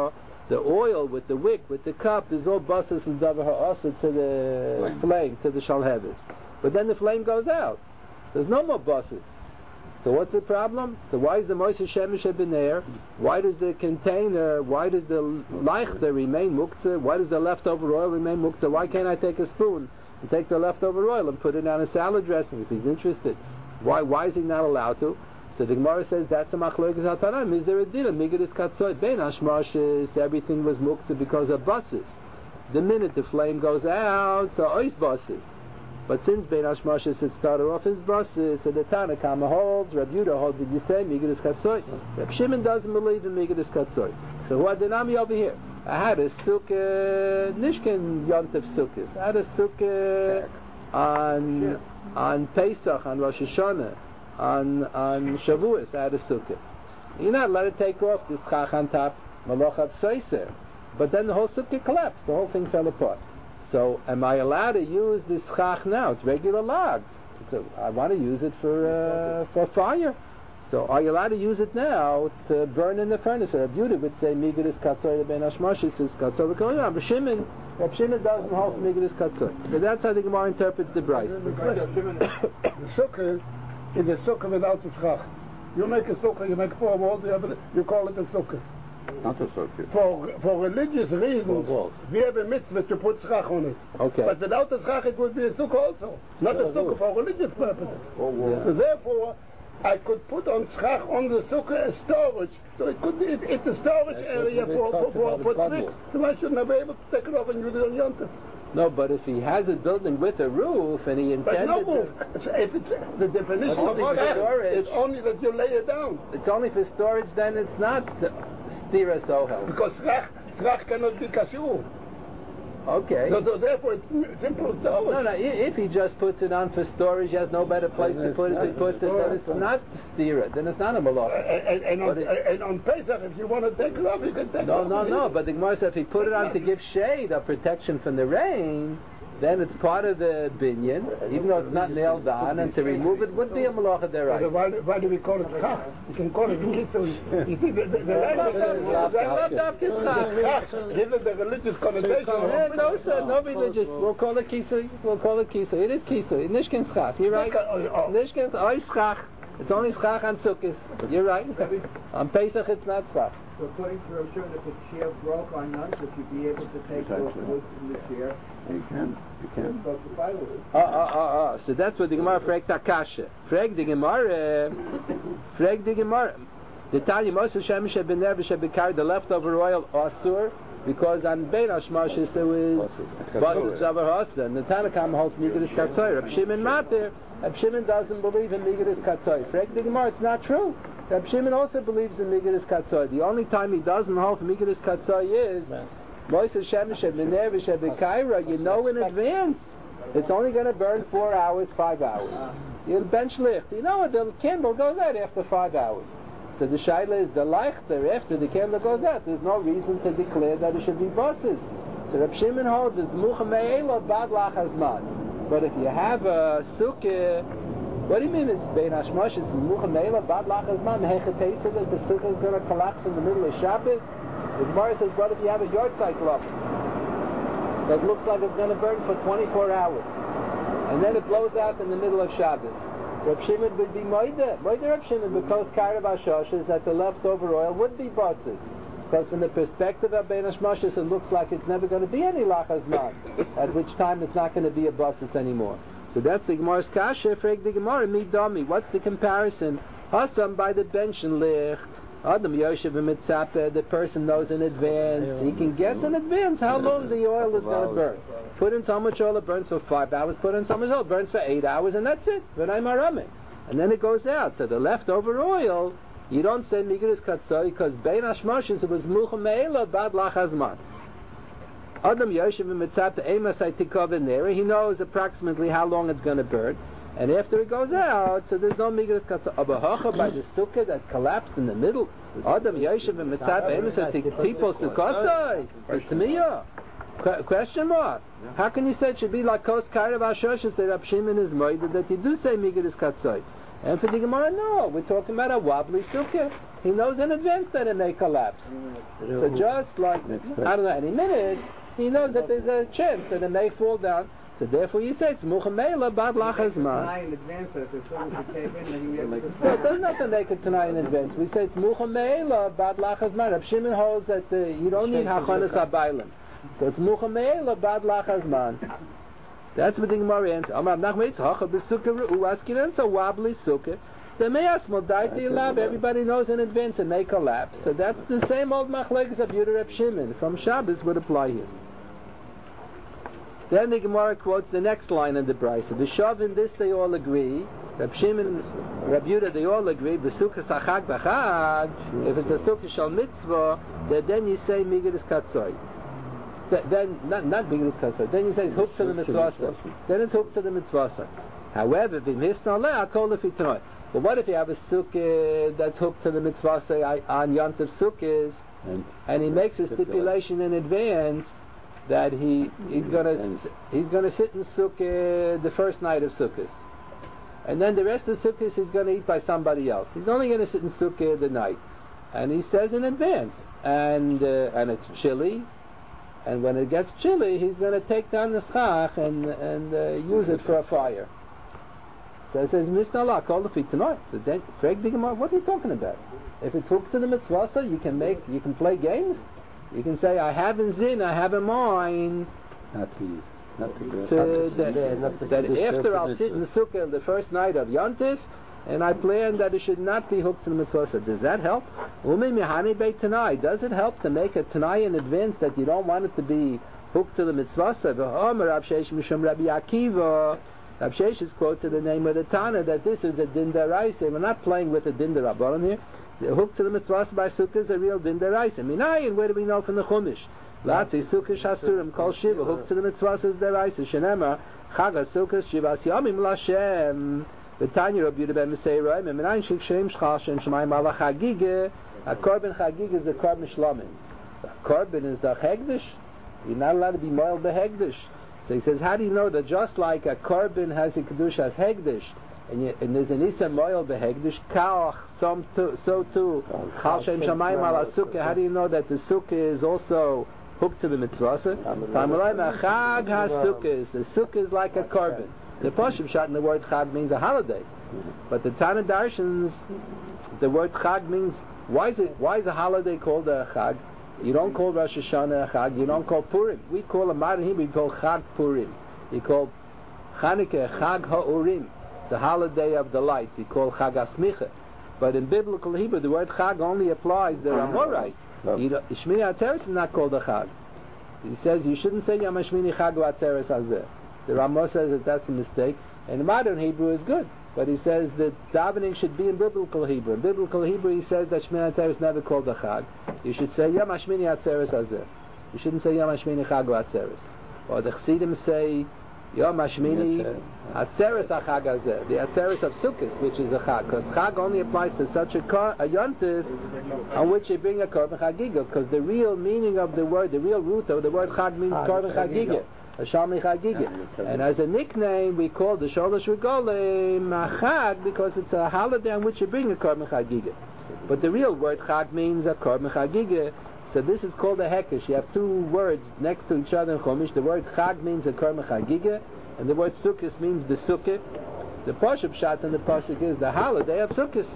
the oil with the wick, with the cup, is all basis and davar ha'asa to the flame, flame to the shalhevis. But then the flame goes out. There's no more basis. So what's the problem? So why is the Moshe Shemesh Benair? Why does the container, why does the leichter remain muktzah? Why does the leftover oil remain muktzah? Why can't I take a spoon and take the leftover oil and put it on a salad dressing if he's interested? Why why is he not allowed to? So the Gemara says that's a machlokes hatanim. Is there a din of migdis katzoy? Ben hashmashis, everything was muktzah because of buses. The minute the flame goes out, so ois buses. But since Ben Hashmashis had started off his buses, so the Tanakama holds, Rabbi Yehuda holds that you say Migdis Katzoy. Rabbi Shimon doesn't believe in Migdis Katzoy. So what did Nami over here? I had a sukkah, Nishkin Yontif Sukkahs. I had a sukkah on on Pesach, on Rosh Hashanah, on on Shavuos. I had a sukkah. You're not allowed to take off this chach on top, Malach Absoiser. But then the whole sukkah collapsed. The whole thing fell apart. So, am I allowed to use this chach now? It's regular logs. So, I want to use it for uh, for fire. So, are you allowed to use it now to burn in the furnace? Or Rabbi Yehuda would say, Migdis Katzoy, the Ben Hashmashis says Katzoy. Because Rabbi Shimon, Rabbi Shimon doesn't hold Migdis Katzoy. So, that's how the Gemara interprets the Bryce. The sukkah is a sukkah without the chach. You make a sukkah, you make four walls, you call it a sukkah. Not a sukkah. For for religious reasons, we have a mitzvah to put schach on it. Okay. But without the schach, it would be a sukkah also. Not a sukkah for religious purposes. Oh, wow. So therefore, I could put on schach on the sukkah as storage. So it could be, it, it's a storage That's area for for for, for tricks. So I shouldn't have been able to take it off and use it on Yom Tov. No, but if he has a building with a roof and he But intended no roof. If it's the definition But of only for schach storage. is only that you lay it down. to, it's only for storage, then it's not stira sohel. Because schach, schach cannot be kashu. Okay. So, so therefore it's simple storage. No, no, i- if he just puts it on for storage, he has no better place Then to it's put it, not he puts it, then it's not stira, then it's not a malach. And, and, on, But it- and on Pesach, if you want to take it off, you can take No, it off. no, no, but the Gemara said if he put it on to give shade or protection from the rain, then it's part of the binyan, even though it's not nailed on, and to remove it would be a malacha So deraisa. why, why do we call it chach? You can call it kitzur. You see, the, the, the language give it the religious connotation. Yeah, no, sir, no religious. We'll call it kisa. We'll call it kisa. It is kisa. Nishkin schach. You're right. Nishkin ois schach. It's only schach on sukkahs. You're right. On Pesach, it's not schach. So according to Rosh Hashanah, if the chair broke on nuns, would you be able to take off the wood from the chair? You can. You You're can. supposed to firewood. Ah, ah, ah, ah. So that's what the Gemara fragt Akasha. Frag the Gemara. Frag the Gemara. The Tanya Moshe Shemesh Bener V'Shebekar, the leftover oil asur, because on Bein Hashmashis there was Basis Zavar Hasta, and the Tanakam holds Migdis Katzoy. Reb Shimon Mater, Reb Shimon doesn't believe in Migdis Katzoy. Frag the Gemara, it's not true. Reb Shimon also believes in Migdis Katzoy. The only time he doesn't hold Migdis Katzoy is Moshe Shemesh Bener V'Shebekar. You know in advance it's only going to burn four hours, five hours. You'll bench licht. You know the candle goes out after five hours. So the shaila is the leichter after the candle goes out. There's no reason to declare that it should be buses. So Reb Shimon holds it's mucha me'ela bad lachazman. But if you have a sukkah, what do you mean it's bein hashmash? It's mucha me'ela bad lachazman. Hechatesa that the sukkah is going to collapse in the middle of Shabbos. The Gemara says, what if you have a yard cycle that looks like it's going to burn for twenty-four hours, and then it blows out in the middle of Shabbos? Reb Shimon would be moide. Moide Reb Shimon, because Kairav Ashosh is that the leftover oil would be buses. Because from the perspective of Ben Hashmashis, it looks like it's never going to be any lachazman, at which time it's not going to be a buses anymore. So that's the Gemara's kasha. Frag the Gemara, midami. What's the comparison? Hasam by the bench and lich. Adam Yoshev Mitzapeh, the person knows in advance. He can guess in advance how long the oil is going to burn. Put in so much oil, it burns for five hours. Put in so much oil, it burns for eight hours, and that's it. V'nai marameh. And then it goes out. So the leftover oil, you don't say Migdis Katzoy, because Bein Hashmashis, it was Mucha Me'ela Bad Lachazman. Adam Yoshev Mitzapeh, Emasai Tikov Nera, he knows approximately how long it's going to burn. And after it goes out, so there's no Migdis Katzoy. Abahacha by the sukkah that collapsed in the middle. Adam Yoshev and Mitzapeh, Emasai Tikov Sukkosai. It's Tamiyah. Qu- question mark. How can you say it should be like Kos Kairav Ashoshis that Reb Shimon is moided that you do say Migdis Katzoy? And for the Gemara, no. We're talking about a wobbly sukkah. he knows in advance that it may collapse. So just like, I don't know, any minute, he knows that there's a chance that it may fall down. So therefore you say it's Muchameila Bad Lachazman. In advance, so as soon as it came in, then you make No, it doesn't have to make it tonight in advance. We say it's Muchameila Bad Lachazman. Reb Shimon holds that uh, you don't need Hachanas Abaylim. So it's Muchameila Bad Lachazman. That's what the Gemara answers. Amar Nachman Yitzchak b'Sukkah Re'u Askiran, so wobbly Sukkah. The Me'as Modaiti Lab, everybody knows in advance it may collapse. So that's the same old Machlekes of Yehuda Reb Shimon from Shabbos would apply here. Then the Gemara quotes the next line in the Brisa. B'Shav in this they all agree. Reb Shimon, Reb Yehuda, they all agree. B'Sukkah Sachag B'Chag. If it's a Sukkah Shal Mitzvah, then you say Migdis Katzoy. Then not not Migdis Katzoy. Then you say it's hooked to the Mitzvah. Then it's hooked to the Mitzvah. However, B'Misna Le Akol Lefitnoy. But what if you have a Sukkah that's hooked to the Mitzvah on Yontif Sukkahs, and, and he makes a stipulation in advance that he he's gonna he's gonna sit in Sukkah the first night of Sukkot, and then the rest of the Sukkot he's gonna eat by somebody else. He's only gonna sit in Sukkah the night, and he says in advance, and uh, and it's chilly, and when it gets chilly, he's gonna take down the schach and and uh, use it for a fire. So it says, Mishnah Allah, call the feet tonight. So then, Craig Digamar, what are you talking about? If it's hooked to the mitzvah, so you can make, you can play games. You can say, I have in zin, I have in mind. Not to, not to, to, not to that, yeah, not to that after I'll sit in the sukkah the first night of Yontif, and I plan that it should not be hooked to the mitzvah. So does that help? Umi mihani beit tanai. Does it help to make a tanai in advance that you don't want it to be hooked to the mitzvah? So Rab Sheish Mishum Rabbi Akiva. Rab Sheish quotes in the name of the Tana that this is a din deraisa. We're not playing with a din derabbanan here. The hook to the mitzvahs by sukkah is a real din deraisa. Minayin, where do we know from the Chumash? Latzi sukkah shasurim kol shiva. Hook to the mitzvahs is deraisa. Shenema chaga sukkah shivas yamim lashem. The Tanya Rabbi Yehuda ben Meseirah. Minayin shik shem shchal shem shemayim ala chagige. A korban chagige is a korban shlamim. A korban is the hegdish. You're not allowed to be moiled the hegdish. So he says, how do you know that just like a korban has a kedusha as hegdish, and, you, and there's an isa moil behegdish, kaach, so too, chal shem shamayim ala sukkah. How do you know that the sukkah is also hooked to the mitzvah? Tamalay chag ha-sukkah. The sukkah is like a korban. The Pashup shot in the word chag means a holiday, but the Tana Darshans, the word chag means why is it? Why is a holiday called a chag? You don't call Rosh Hashanah Chag, you don't call Purim. We call a modern Hebrew, we call Chag Purim. You call Chanukah Chag HaUrim, the holiday of the lights. You call Chag HaSmicha. But in biblical Hebrew, the word Chag only applies to the Amorites. Shmini Atzeres is not called a Chag. He says you shouldn't say Yom HaShmini Chag Atzeres Hazeh. The Ramah says that that's a mistake. And modern Hebrew is good. But he says that davening should be in biblical Hebrew. In biblical Hebrew, he says that Shmini Atzeres is never called a Chag. You should say Yom HaShmini Atzeres Hazeh. You shouldn't say Yom HaShmini Chag Atzeres. Or the Chassidim say Yom HaShmini Atzeres HaChag Hazeh. The Atzeres of Sukkot, which is a Chag. Because Chag only applies to such a, kar, a Yontif on which you bring a Korban Chagiga. Because the real meaning of the word, the real root of the word Chag means Korban Chagiga. A Shalmi Chagiga. And as a nickname, we call the Sholosh Regolim a Chag because it's a holiday on which you bring a Korban Chagiga. But the real word Chag means a Korban Chagiga. So this is called a Hekesh. You have two words next to each other in Chumash. The word Chag means a Korban Chagiga, and the word Sukkot means the Sukkah. The Pashup shot in the Pasuk is the holiday of Sukkot.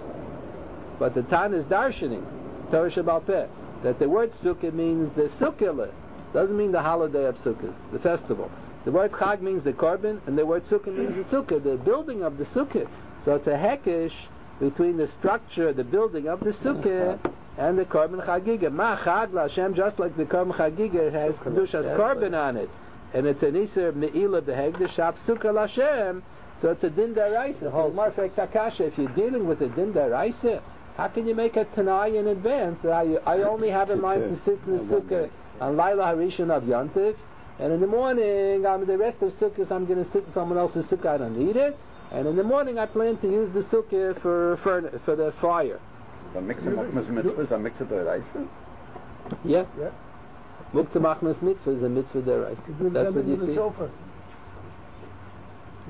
But the Tan is darshaning, Torah Shabbal Peh, that the word Sukkah means the Sukkah. Doesn't mean the holiday of Sukkot, the festival. The word Chag means the Korban, and the word Sukkah means the Sukkah, the building of the Sukkah. So it's a Hekesh between the structure, the building of the Sukkah, and the Korban Chagiga. Ma Chag LaHashem, just like the Korban Chagiga has Kedushas Korban on it, and it's an Iser Me'ila Behegdish Shab Sukkah LaHashem, so it's a Din Daraisa. The whole Marfek Takasha, if you're dealing with a Din Daraisa, how can you make a Tanai in advance? I, I only have in mind to sit in the Sukkah on Laila Harishon of Yontif, and in the morning, um, the rest of Sukkot, I'm going to sit in someone else's Sukkah, I don't need it, and in the morning I plan to use the Sukkah for for, for the fire. The mix of Machmas Mitzvah is a mix of Deraisa? Yeah. yeah. Mukta Machmas Mitzvah is a Mitzvah Deraisa. That's what you see.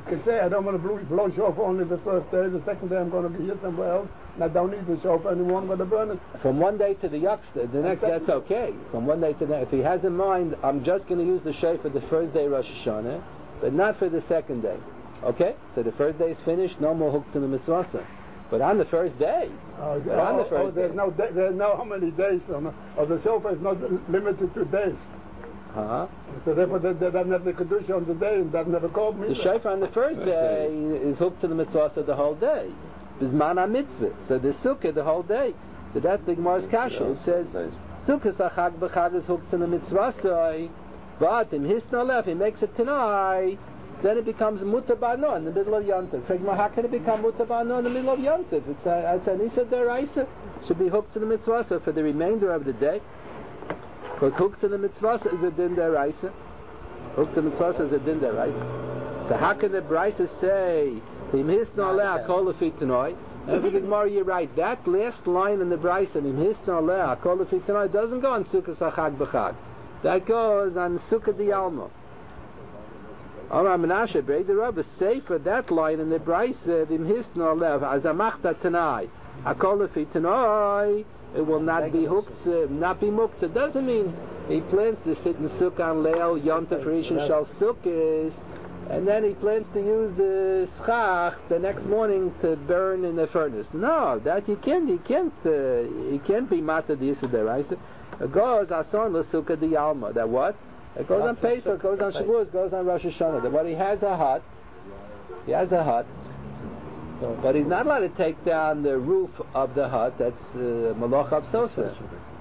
You can say, I don't want to blow, blow shofar only the first day, the second day I'm going to be here somewhere else, and I don't need the shofar anymore, I'm going to burn it. From one day to the youngster, the next, that's okay. From one day to the next. If he has in mind, I'm just going to use the shofar the first day Rosh Hashanah, but not for the second day. Okay? So the first day is finished, no more hooks in the mitzvah. But on the first day, oh, but on the oh, first oh, there's day. no day, there's no how many days from, oh, the shofar is not limited to days. Uh-huh. So therefore they, they doesn't have the kedusha on the day, and that never called me. The shofar on the first day is hooked to the mitzvah the whole day. Bisman ha-mitzvah. So the sukkah the whole day. So that's the Gemara's kasha. It says, sukkah sachag b'chag is hooked to the mitzvah, but in his nolef, he makes it tonight, then it becomes mutar ba'ano in the middle of Yontif. How can it become mutar ba'ano in the middle of Yontif? It's a, it's an isa deraisa. Should be hooked to the mitzvah for the remainder of the day. Because hooked to the mitzvah is a din deraisa. Hooked to the mitzvah is a din deraisa. So how can the brisa say, Im hisna aleh kol lefi tanoi? And for the Gemara, you're right. That last line in the brisa, Im hisna aleh kol lefi tanoi, doesn't go on sukkah sachag b'chag. That goes on sukkah di alma. Amar Menashe, Brei the Rabbi, say for that line in the brisa, Im hisna aleh azamachta tanai, akol lefi tanoi. It will not be hooked, uh, not be muktzah. It doesn't mean he plans to sit in sukkah on leil yontif rishon shal sukkahs, and then he plans to use the schach the next morning to burn in the furnace. No, that you can't. You can't. Uh, you can't be matzah the yisud deraisa. It goes ason l'sukkah di alma. That what? It goes on Pesach. It goes on Shavuos. It goes on Rosh Hashanah. That what he has a hut. He has a hut. But he's not allowed to take down the roof of the hut. That's uh, Malach Absosa.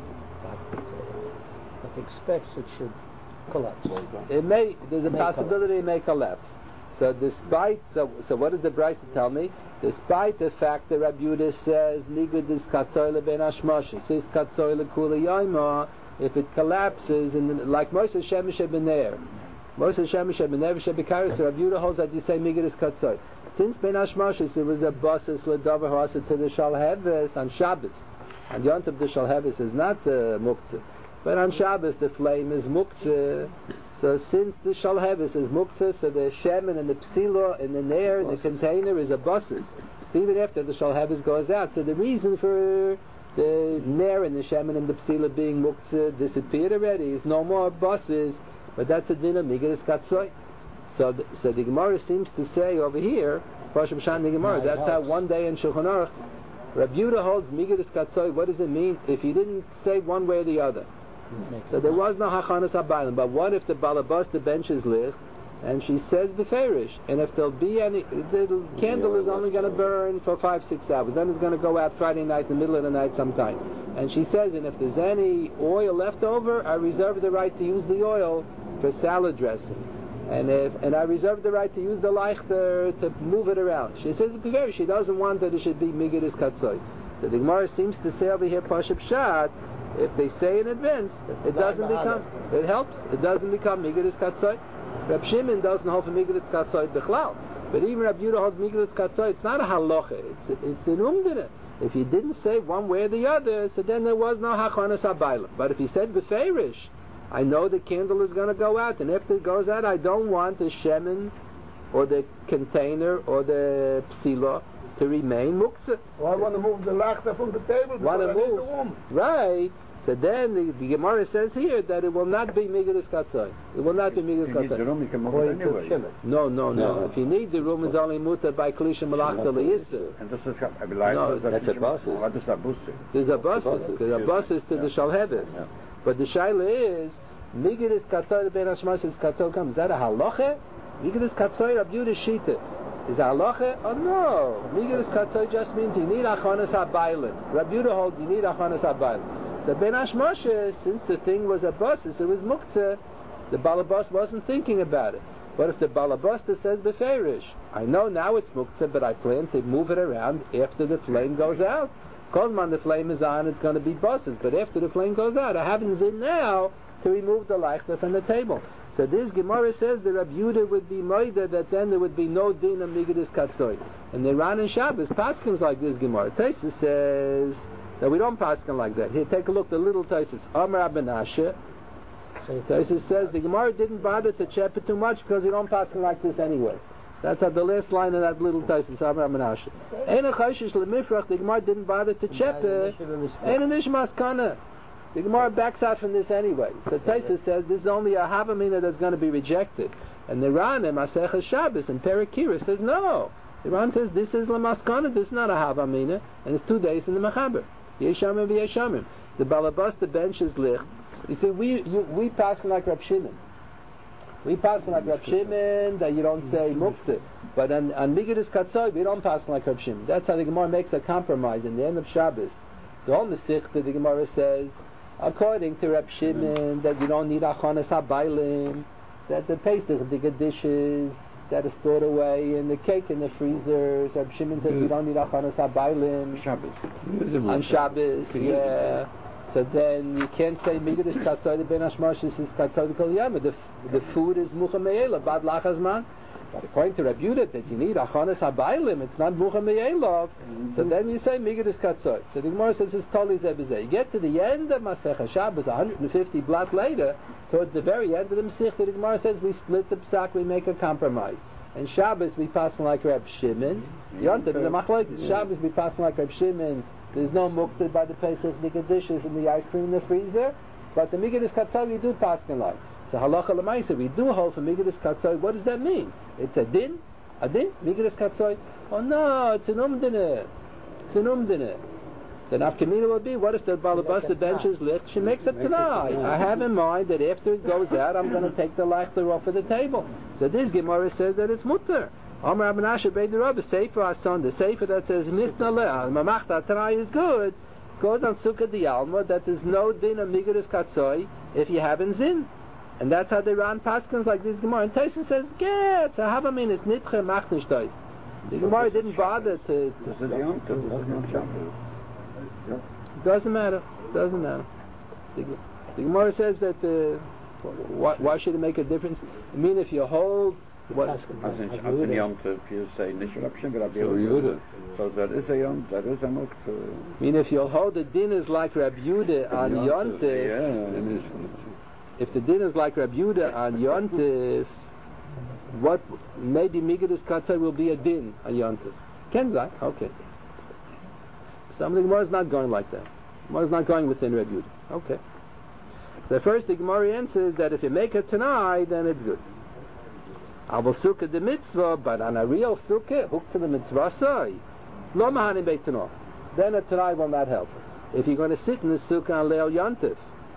But expects it should collapse. It may. There's a may possibility collapse. it may collapse. So despite, so, so what does the Brisa tell me? Despite the fact that Rabbi Yehuda says Nigud is Katzoy lebein Hashmoshes, is Katzoy lekula yoyma, if it collapses, in the, like Moshe Shemesh Bener, Moshe Shemesh Bener Shebikaris, Rabbi Yehuda holds that you say Nigud is Katzoy. Since Ben Hashmoshes it was a basis ledavar hasa to the Shalheves on Shabbos. On Yom Tov the Shalheves is not the muktzah, but on Shabbos the flame is muktzah. So since the Shalheves is muktzah, so the shemen and the psila in the nair, the container is a basis. So even after the Shalheves goes out, so the reason for the nair and the shemen and the psila being muktzah disappeared already is no more basis, but that's a din of Nigud Katzoy. So, the, so the Gemara seems to say over here, Pasha B'Shan the Gemara, no, that's how one day in Shulchan Aruch, Rabbi Yehuda holds Migdus Katzoy. What does it mean? If he didn't say one way or the other. So there was no Hachanas HaBailim. But what if the Balabas, the bench is lit, and she says the Ferish, and if there'll be any, the candle is only going to burn for five, six hours. Then it's going to go out Friday night, in the middle of the night sometime. And she says, and if there's any oil left over, I reserve the right to use the oil for salad dressing. And if and I reserve the right to use the leichter to move it around. She says very she doesn't want that it should be Migdus Katzoy. So the Gemara seems to say over here Pashup Shad, if they say in advance, it doesn't become it helps. It doesn't become Migdus Katzoy. Reb Shimon doesn't hold for Migdus Katzoy b'chlal. But even Reb Yehuda holds Migdus Katzoy. It's not a halacha. It's it's an umdina. If you didn't say one way or the other, so then there was no hachanas habayla. But if you said b'feirish, I know the candle is going to go out, and after it goes out, I don't want the shemen or the container or the psila to remain muktzah. Well, I want to move the lachta from the table because I need the room. Right. So then the, the Gemara says here that it will not be Migdus Katzoy. It will not be Migdus Katzoy. If you need the room, you can move it anyway. No, no, no, no. If you need the room, it's only muta by Klisha Malachta Liyisa. And this is a like no, that's a basis. What is a basis? There's a basis. There's a basis to the Shalheves. But the shaila is, Migdus Katzoy lebein Hashmoshes Katzoy comes. Is that a halacha? Migdus Katzoy Rabbi Yehuda shita. Is a halacha? Oh no. Migdus Katzoy just means you need achanas habaylim. Rabbi Yehuda holds you need achanas habaylim. So Ben Hashmoshes, since the thing was a basis, it was muktzah. The balabas wasn't thinking about it. But if the balabasta says beferish, I know now it's muktzah, but I plan to move it around after the flame goes out. Kolman, the flame is on, it's going to be basis. But after the flame goes out, I have it in now to remove the leichter from the table. So this Gemara says the Rabbi Yehuda would be moida, that then there would be no din of Migdus Katzoy. And the Ran and Shabbos paskins like this Gemara. Taisus says that we don't paskin like that. Here, take a look. The little Taisus, Amar Abanasha. So Taisus says the Gemara didn't bother to chep it too much because we don't paskin like this anyway. That's how the last line of that little Taisus Amar Menashe. Ein Chayshish Lemifrach. The Gemara didn't bother to check it. Ein Nishmas Kana. The Gemara backs out from this anyway. So Taisus says this is only a Havamina that's going to be rejected. And the Ran in Masechah Shabbos and Perakira says no. The Ran says this is Lamaskana, this is not a Havamina, and it's two days in the Mechaber. Yeshamim v'Yeshamim. The Balabas, the bench is licht. You see, we you, we pass like Rab Shimon. We pass like Rab Shimon that you don't say Muktzah. But on, on Migdus Katzoy, we don't pass like Rab Shimon. That's how the Gemara makes a compromise in the end of Shabbos. The whole Masechta, the Gemara says, according to Rab Shimon, that you don't need Achonas HaBailim, that the Pesach, the dishes that is stored away in the cake in the freezers. Rab Shimon says you don't need Achonas HaBailim. Shabbos. On Shabbos, yeah. So then you can't say Migdus Katzoy Ben Hashmashis is Katzoy Kol Yama. The the food is Mucha Me'ela, Bad Lachazman. But according to Reb Yudah, that you need Achonas HaBailim, it's not Mucha Me'ela. Mm-hmm. So then you say Migdus Katzoy. So the Gemara says it's totally Zebizeh. You get to the end of Masechah Shabbos, one hundred fifty blot later, towards the very end of the Masechah, the Gemara says we split the psak, we make a compromise. And Shabbos we pass like Reb Shimon. Yontav is a machlokes. Shabbos we pass like Reb Shimon. There's no muktzah by the Pesach Nika dishes and the ice cream in the freezer, but the Migdus Katzoy we do pass in life. So halacha l'maisa we do hold for Migdus Katzoy. What does that mean? It's a din, a din Migdus Katzoy. Oh no, it's an umdinah. It's an umdinah. Then afkamina will be, what if the balabas the bench is lit? She makes it tonight. I have in mind that after it goes out, I'm going to take the leichter off of the table. So this Gemara says that it's mutter. Amar Abnashe Beid Rabbi Sefer Ason, the Sefer that says Misna Le'al Mamachta Tanai is good, goes on Sukkah di Alma that there's no din of Migdus Katzoy if you haven't zin. And that's how they run Paskins like this Gemara. And Tyson says, yeah, it's a Havamin, it's Nitche Machnish. The Gemara didn't bother to... Doesn't matter. Doesn't matter. The, the Gemara says that uh, why, why should it make a difference? I mean, if you hold... What? As in Yom Tov, you say Nishrapshim Rabbi Yehuda. So there is a Yom, there is a Muktzah. I mean, if you'll hold the din is like Rabbi Yehuda on Yom Tov, if the din is like Rabbi Yehuda on Yom Tov, what maybe Migdus Katzoy will be a din on Yom Tov. Kenzai, okay. Some of the Gemara is not going like that. Gemara is not going within Rabbi Yehuda. Okay. So first the Gemara answers that if you make it tonight, then it's good. Aval sukkah the mitzvah, but on a real sukkah, hooked to the mitzvah, say, lo mahanim beit tanor. Then a tanai will not help. If you're going to sit in the sukkah on Leil Yontif,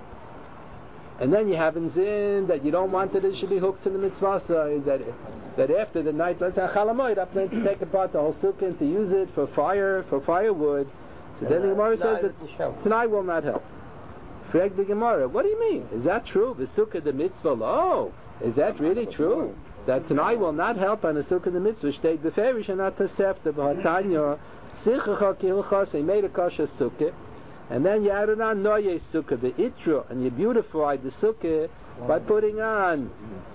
and then you haven't zin that you don't want that it should be hooked to the mitzvah, say, that that after the night, let's say chalamoid, I plan to take apart the whole sukkah and to use it for fire, for firewood. So then the Gemara says that tanai will not help. Frag the Gemara, what do you mean? Is that true? The sukkah the mitzvah, oh, is that really true? That tonight will not help on a sukkah the mitzvah. Shteit beferish and not tosefta b'hatanya sichacha kilchas. He made a kosher sukkah, and then you added on noye sukkah the itra, and you beautified the sukkah by putting on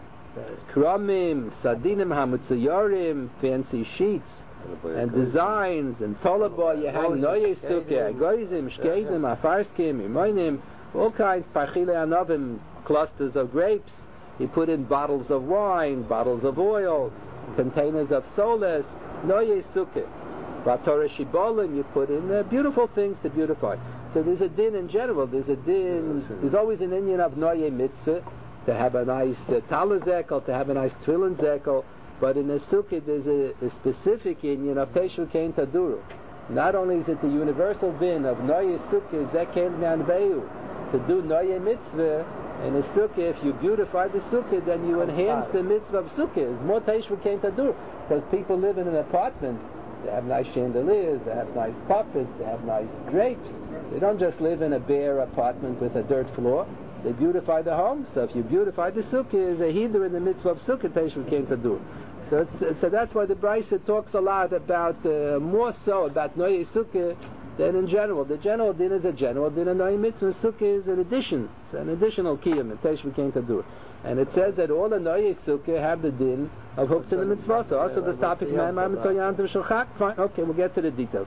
kramim, sadinim, hamutzayarim, fancy sheets and designs and tolaba. You hang noye sukkah, agoizim, shkeidim, afarskim, imonim, all kinds parchile anovim, clusters of grapes. You put in bottles of wine, bottles of oil, containers of solas, noye sukkah. Vatorah shibolim, you put in uh, beautiful things to beautify. So there's a din in general. There's a din. There's always an Indian of noye mitzvah to have a nice uh, talis zekel, to have a nice tefillin zekel. But in a sukkah, there's a, a specific Indian of teshuv kein taduru. Not only is it the universal din of noye sukkah zekel me'anveu to do noye mitzvah. In a sukkah, if you beautify the sukkah, then you enhance the mitzvah of sukkah. It's more teishva kein tadur. Because people live in an apartment, they have nice chandeliers, they have nice puppets, they have nice drapes. They don't just live in a bare apartment with a dirt floor. They beautify the home. So if you beautify the sukkah, is a hidur in the mitzvah of sukkah, teishva kein tadur. So it's, so that's why the Brisa talks a lot about, uh, more so about noye sukkah than in general. The general din is a general din, and noye mitzvah sukkah is an addition. It's an additional kiyum. It takes we came to do. And it says that all the noye sukkah have the din of hooked to the mitzvah. So also this topic, fine. Okay, we'll get to the details.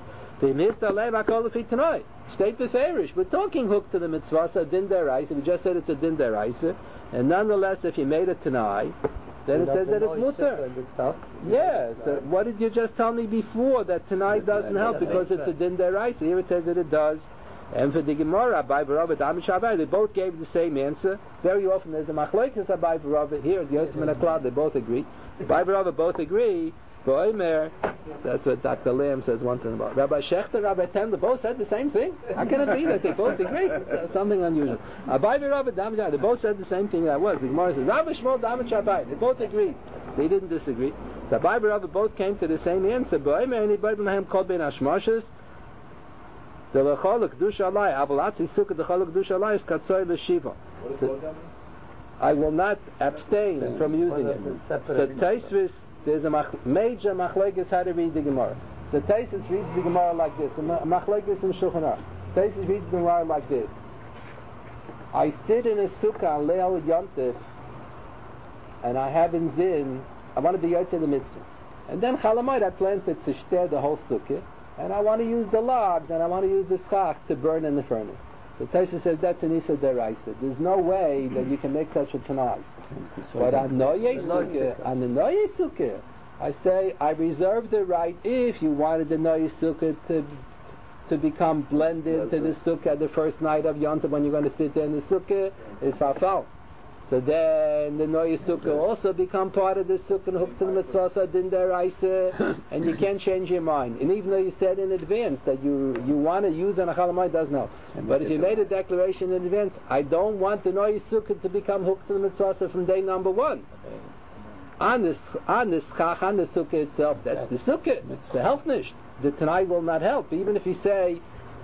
State the fairish. We're talking hooked to the mitzvah, so din deraisa. We just said it's a din deraisa. And nonetheless, if you made it tonight, then it says that it's mutter. Yeah, so what did you just tell me before that tonight doesn't help because it's a din deraisa? Here it says that it does. And for the Gemara, Abai v'Rava, Damish Abai, they both gave the same answer. Very often there's a machlokes Abai v'Rava. Here is Yotzim and Aklad, they both agree. Abai v'Rava both agree. Ba'omer, that's what Doctor Lamb says one thing about. Rabbi Shechter, Rabbi Tender, both said the same thing. How can it be that they both agree? It's something unusual. Abai v'Rava, Damish Abai, they both said the same thing that was. The Gemara says, Rabbi Shmuel, Damish Abai, they both agreed. They didn't disagree. So Abai v'Rava both came to the same answer. Ba'omer, anybody from called Ben Hashmashas, the lechol kedusha alai, avalatzi sukkah the lechol kedusha alai is katzoy l'shiva. I will not abstain from using it. So Taisvis, there's a mach, major machlokes how to read the Gemara. So Taisvis reads the Gemara like this. The machlokes in Shulchan Aruch. Taisvis reads the Gemara like this. I sit in a sukkah on Leil Yontif, and I have in Zin, I want to be Yotze the mitzvah. And then Chalamayt, I plan to tzishter the whole sukkah. And I want to use the logs, and I want to use the schach to burn in the furnace. So Taisa says that's an Issa Deraisa. There's no way that you can make such a Tanai. But on Noye Sukkah, on the Noye Sukkah, I say I reserve the right if you wanted the Noye Sukkah to to become blended to the Sukkah the first night of Yom Tov when you're going to sit there in the Sukkah, is Fafal. So then the Noye Sukkah also become part of the Sukkah and hooked to the Mitzvah Din Deraisa, and you can't change your mind. And even though you said in advance that you you want to use an Achalamai, doesn't help. But if you made a declaration in advance, I don't want the Noye Sukkah to become hooked to the Mitzvah from day number one. On this on this Chach, on the Sukkah itself, that's the Sukkah. It's the help nicht. The Tanai will not help. Even if you say,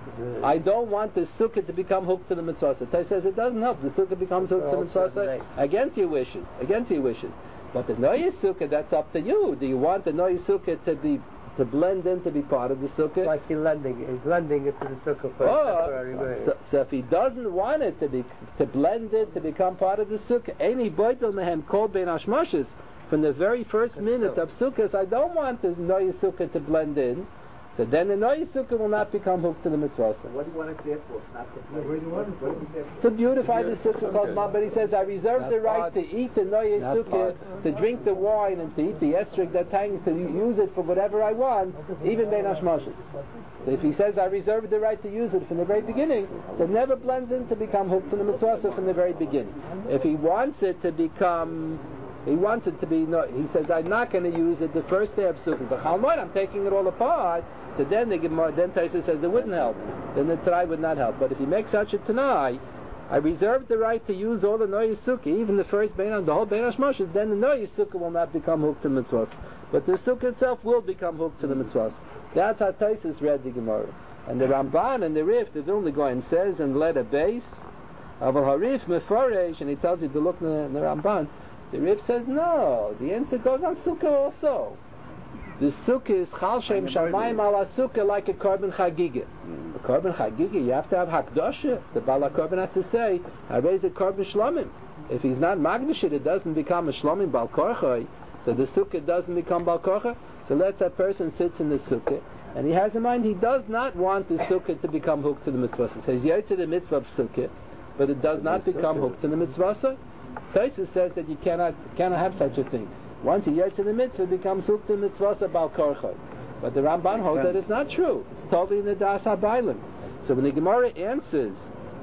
I don't want the sukkah to become hooked to the mitzvah. Tay says it doesn't help. The sukkah becomes hooked to the mitzvah against your wishes, against your wishes. But the noye sukkah, that's up to you. Do you want the noye sukkah to be to blend in to be part of the sukkah? It's like he's lending, he's lending it to the sukkah for oh, a temporary way. So, so if he doesn't want it to be to blend it to become part of the sukkah, any boitel mehem called ben hashmashes from the very first minute of sukkahs, I don't want this noye sukkah to blend in. So then the Noye Sukkah will not become hooked to the mitzvah. What do you want it there for? Not to, what do you want it for? To beautify the Sukkah called Mah, but he says, I reserve the right to eat the Noye Sukkah, to drink the wine, and to eat the esrog that's hanging, to use it for whatever I want, even Ben Hashmashas. So if he says, I reserve the right to use it from the very beginning, so it never blends in to become hooked to the mitzvah from the very beginning. If he wants it to become... He wants it to be, no, he says, I'm not going to use it the first day of Sukkot. But Chalmon, I'm taking it all apart. So then they give more, then Taisa says it wouldn't help. Then the Tanai would not help. But if you make such a Tanai, I reserve the right to use all the Noye Sukkah, even the first Bein, the whole Bein Hashmashas, then the Noye Sukkah will not become hooked to the mitzvahs. But the Sukkah itself will become hooked to the mitzvahs. That's how Taisa read the Gemara. And the Ramban and the Rif, the Vilna Gaon says in letter base, Aval Harif Meforesh, and he tells you to look in the, in the Ramban. The Rif says, no, the answer goes on Sukkah also. The Sukkah is Chal Shem Shamayim ala Sukkah like a Korban Chagigah. A Korban Chagigah, you have to have Hakdosha. The Bala Korban has to say, I raise a Korban Shlomim. If he's not Magnishit, it doesn't become a Shlomim Bal Korcha. So the Sukkah doesn't become Bal Korcha. So let that person sits in the Sukkah, and he has in mind he does not want the Sukkah to become hooked to the mitzvah. He says, Yaitze the mitzvah of Sukkah, but it does not become hooked to the mitzvah. Taisa says that you cannot cannot have such a thing. Once he yetz in the mitzvah, it becomes hooked to mitzvah bal korcha. But the Ramban holds that it's not true. It's totally in the Das HaBailim. So when the Gemara answers,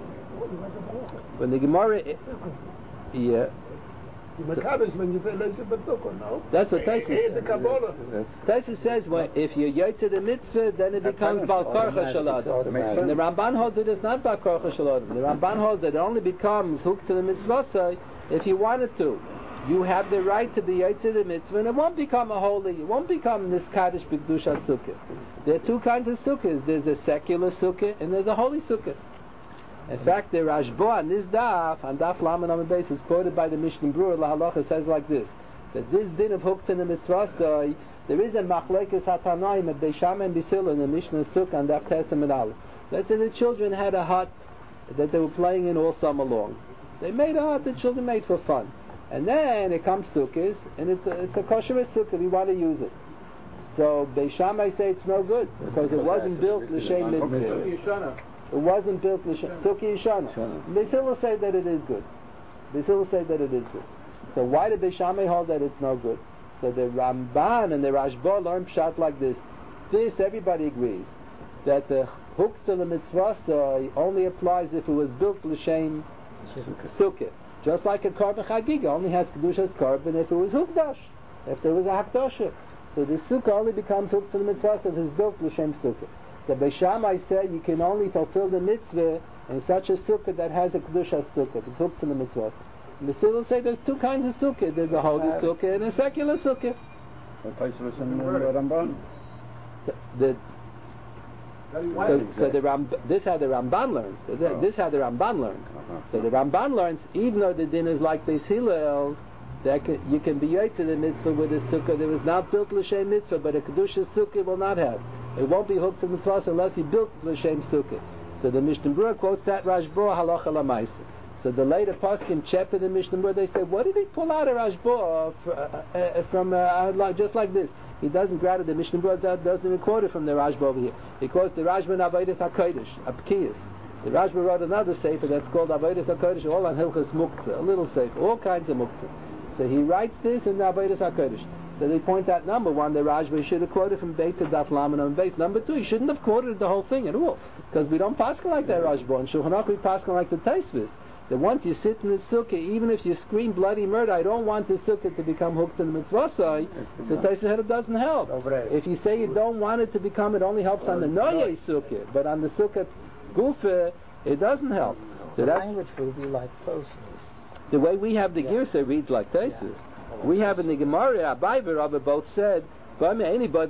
when the Gemara, yeah, that's what Taisa says. Taisa says, well, if you yetz in the mitzvah, then it becomes bal korcha shalad. And the Ramban holds that it's not bal korcha shalad. The Ramban holds that it only becomes hooked to the mitzvah if you wanted to. You have the right to be Yotze the mitzvah, and it won't become a holy, it won't become this Kaddish B'Kedusha Sukkah. There are two kinds of sukkahs. There's a secular sukkah, and there's a holy sukkah. In fact, the Rashba on this daf, on daf Laman on the base, is quoted by the Mishnah Berurah, La Halacha says like this, that this din of hooked in the mitzvah, so there is a machlekes hatanaim at Beisham and Bisil in the Mishnah Sukkah on daf Tesem and Aleph. Let's say the children had a hut that they were playing in all summer long. They made a hut the children made for fun. And then it comes sukkahs, and it's a, it's a kosher sukkah, we want to use it. So Beis Shammai say it's no good, because it wasn't built l'shem mitzvah. It wasn't built l'shem, sukkah yishana. Beis Hillel say that it is good. Beis Hillel say that it is good. So why did the Shammai hold that it's no good? So the Ramban and the Rashba learn pshat like this. This everybody agrees that the huktzah l'mitzvah only applies if it was built l'shem sukkah. Just like a korban chagiga only has kedushas korban if it was hukdash, if there was a hakdosha. So the sukkah only becomes huktzah l'mitzvah if it's built l'shem sukkah. The Beis Shammai said you can only fulfill the mitzvah in such a sukkah that has a kedushas sukkah. It's huktzah l'mitzvah. The Siddur say there's two kinds of sukkah. There's a holy sukkah and a secular sukkah. The, so, so the Ram, this how the Ramban learns. This how the Ramban learns. So the Ramban learns, even though the din is like Beis Hillel, that can, you can be yotze the mitzvah with a sukkah that was not built l'shem mitzvah, but a kedusha sukkah will not have. It won't be hooked to mitzvah unless he built l'shem sukkah. So the Mishnah Berurah quotes that Rashba halacha l'maisa. So the later poskim chapter the Mishnah Berurah, they say, what did he pull out of Rashba uh, uh, from uh, just like this? He doesn't grab it. The Mishnah Berurah doesn't even quote it from the Rashba over here. He quotes the Rashba in Avodas HaKodesh, Apkiyas. The Rashba wrote another sefer that's called Avodas HaKodesh, all on Hilchas Muktzah, a little sefer, all kinds of Muktzah. So he writes this in the Avodas HaKodesh. So they point out, number one, the Rashba should have quoted from Beit to Daf Lamed on base. Number two, he shouldn't have quoted the whole thing at all, because we don't paskin like that Rashba. In Shulchan Aruch we paskin like the Taisvis. That once you sit in the sukkah, even if you scream bloody murder, I don't want the sukkah to become hooked in the mitzvah side, so Taisa said it doesn't help. If you say you don't want it to become, it only helps on the noye sukkah, but on the sukkah gufa, it doesn't help. So the that's language will be like Tosfos. The way we have the yeah. Girsa reads like Taisa. Yeah. We have in the Gemara, Abai v'Rabba both said, in contrast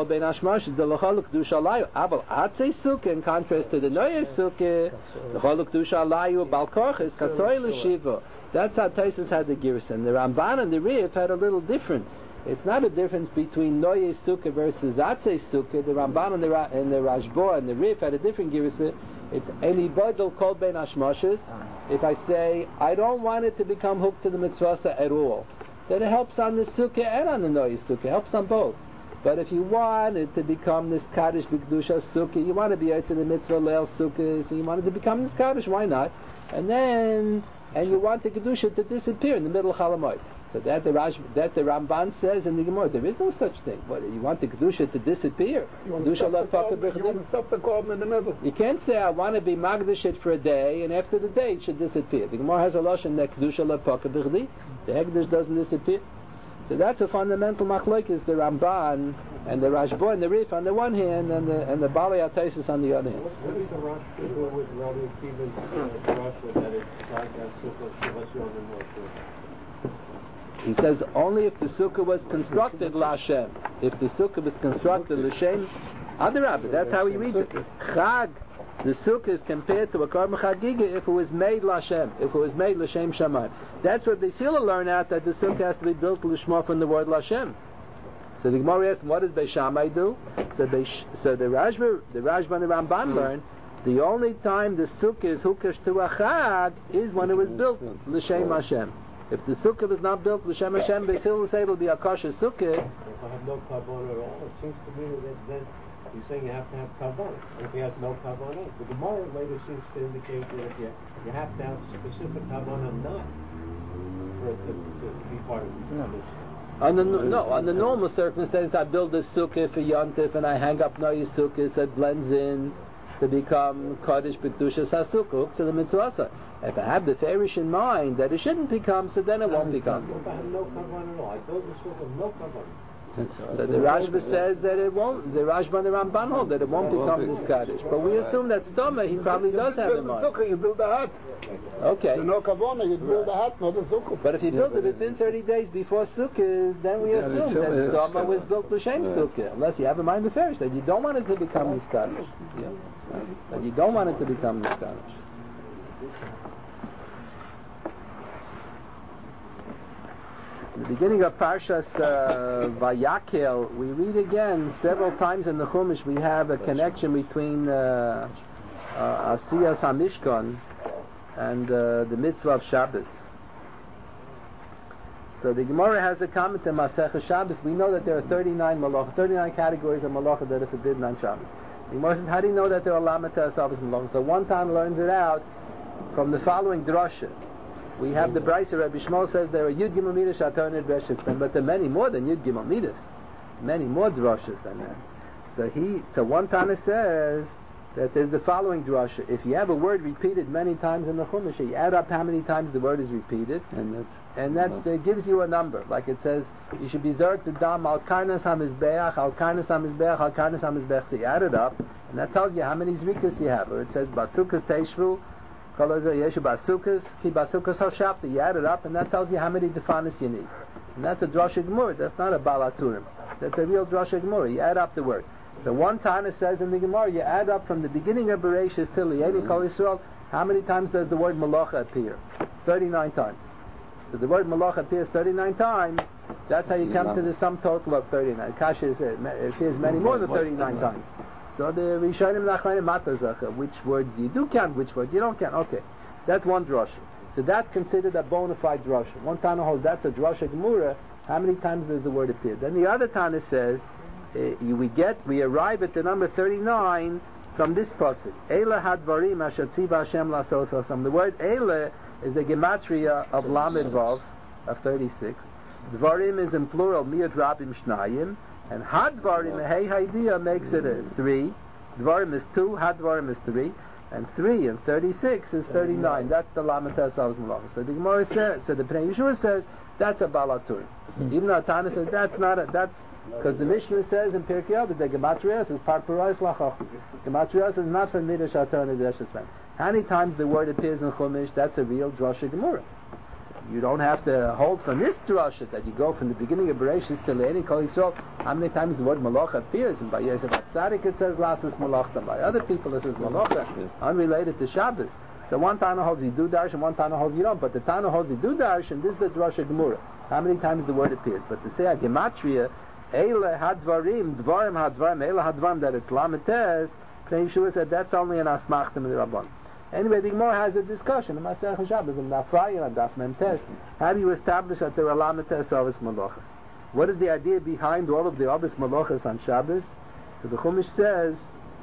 to the Noye Sukkah, the Choluk Dusha Alayu Balkorch is Katzoy L'Shiva. That's how Taisus had the Girsan. The Ramban and the Rif had a little different. It's not a difference between Noye Sukkah versus Atzei Sukkah. The Ramban and the, Ra- and the Rashba and the Rif had a different Girsa. It's Any Bodel Kol Ben Hashmoshes. If I say, I don't want it to become hooked to the mitzvah at all, then it helps on the sukkah and on the noise sukkah. It helps on both. But if you want it to become this kaddish b'kedusha sukkah, you want to be yotze the mitzvah leil sukkah, so you want it to become this kaddish, why not? And then, and you want the kedusha to disappear in the middle of Chalamoid. So that the Rash, that the Ramban says in the Gemara, there is no such thing. What, you want the kedusha to disappear? You want to stop the korban in the middle. You can't say I want to be magdish it for a day, and after the day it should disappear. The Gemara has a lashon that kedusha lefaka b'chdi. The hegdish doesn't disappear. So that's a fundamental machlokes, the Ramban and the Rashba and the Rif on the one hand, and the and the Balei HaTaisus on the other hand. What does the Rosh do with Rabbi Akiva's Rosh that it's Chagas Sukkah Shivas Yomim Rosh? He says only if the sukkah was constructed l'Hashem. If the sukkah was constructed l'Shem, Adarabah, that's how he reads it. Chag, the sukkah is compared to a korban chagiga if it was made l'Hashem, if it was made l'Shem Shamayim. That's what the Sila learn out, that the sukkah has to be built l'shma from the word l'Hashem. So the Gemara asks, what does Beis Shammai do? So, Beish, so the Rashba, the Rashba and the Ramban learn, the only time the sukkah is hukash to a chag is when it was built l'Shem Hashem. If the sukkah was not built l'Shem Hashem, Beis Hillel say it'll be a kosher sukkah. If I have no kavon at all, it seems to me that then you're saying you have to have kavon. If you have no kavon, the Gemara later seems to indicate that if you you have to have specific kavon not for it to, to be part of the mitzvah. On the no, on the normal circumstances, I build a sukkah for yontif and I hang up noise sukkahs that blends in to become kaddish b'kedushas hasukah to the mitzvah. If I have the fairish in mind that it shouldn't become, so then it won't become. If I have no kavon at all, I build the sukkah with no kavon. So the Rashba says that it won't. The Rashba and the Ramban hold that it won't become this kaddish. But we assume that Stoma he probably does have in mind. You build a hut. Okay. You know kavona, you build a hut, not a sukkah. But if you build it within thirty days before Sukkah, then we assume that Stoma was built l'Shem Sukkah, unless you have in mind the fairish that you don't want it to become this kaddish. Yeah. That you don't want it to become this kaddish. In the beginning of Parshas uh, Vayakel, we read again several times in the Chumash we have a connection between uh, uh, Asiyas HaMishkan and uh, the mitzvah of Shabbos. So the Gemara has a comment in Masechah Shabbos. We know that there are thirty-nine malach, thirty-nine categories of malacha that are forbidden on Shabbos. The Gemara says, how do you know that there are lamet ha'asavas malacha? So one time learns it out from the following drasha. We have the Brisa. Rabbi Shmuel says there are Yud Gimel Midas Shatorah Dreshus, but there are many more than Yud Gimel Midas. Many more drushes than that. So he, so one Tana says that there's the following drasha. If you have a word repeated many times in the Chumash, you add up how many times the word is repeated, and, that's, and that uh, gives you a number. Like it says, you should be zerk the dam al karnas hamizbeach, al karnas hamizbeach, al karnas hamizbeach. So you add it up, and that tells you how many zrikas you have. Or it says basukas teishvu, kolazer yeshu basukas, ki basukas hashapta. You add it up, and that tells you how many defanis you need. And that's a drasha gemur. That's not a balaturim. That's a real drasha gemur. You add up the word. So one Tana says in the Gemara, you add up from the beginning of Bereshis till the end of Kol Yisrael, how many times does the word Malacha appear? thirty-nine times. So the word Malacha appears thirty-nine times. That's how you come to the sum total of thirty-nine. Kasha is, it appears many more than thirty-nine times. So the Rishonim Nachmanim Matazacha, which words do you do count, which words you don't count? Okay, that's one drasha. So that's considered a bona fide drasha. One Tana holds that's a drasha Gemura. How many times does the word appear? Then the other Tana says, Uh, we get, we arrive at the number thirty-nine from this pasuk. Eila hadvarim asher tziva Hashem lasos hasam. The word Eila is the gematria of Lamed Vav, of thirty-six. Dvarim is in plural, miyat rabim shnayim. And hadvarim, hey idea makes it a three. Dvarim is two, hadvarim is three. And three and thirty-six is thirty-nine. That's the Lamed Tesavos Malach. So the Gemara says, so the Pnei Yeshua says, that's a balatur. Even though Tana says, that's not a, that's, because the Mishnah says in Pirkei Avos that Gematrias is parparois lachach. Gematrias is not from Midrash Shatorah Dreshus. How many times the word appears in Chumash? That's a real drasha Gemara. You don't have to hold from this drasha that you go from the beginning of Bereshis till the end of Kol Yisrael. How many times the word Malach appears? And by Yosef Atzadik it says Lasas Malachta. By other people it says Malachta, unrelated to Shabbos. So one Tana holds you do darsh and one Tana holds you don't. But the Tana holds you do darsh, and this is the drasha Gemara. How many times the word appears? But to say a gematria, Eile hadvarim, dvarim hadvarim, Eile hadvarim, that it's lametes, Pnei Yeshua said that's only an asmachtim in the Rabban. Anyway, the Gemara has a discussion in Masech Shabbos, in Daf Raya and Daf Memtes. How do you establish that there are lametes avos malachas? What is the idea behind all of the avos malachas on Shabbos? So the Chumash says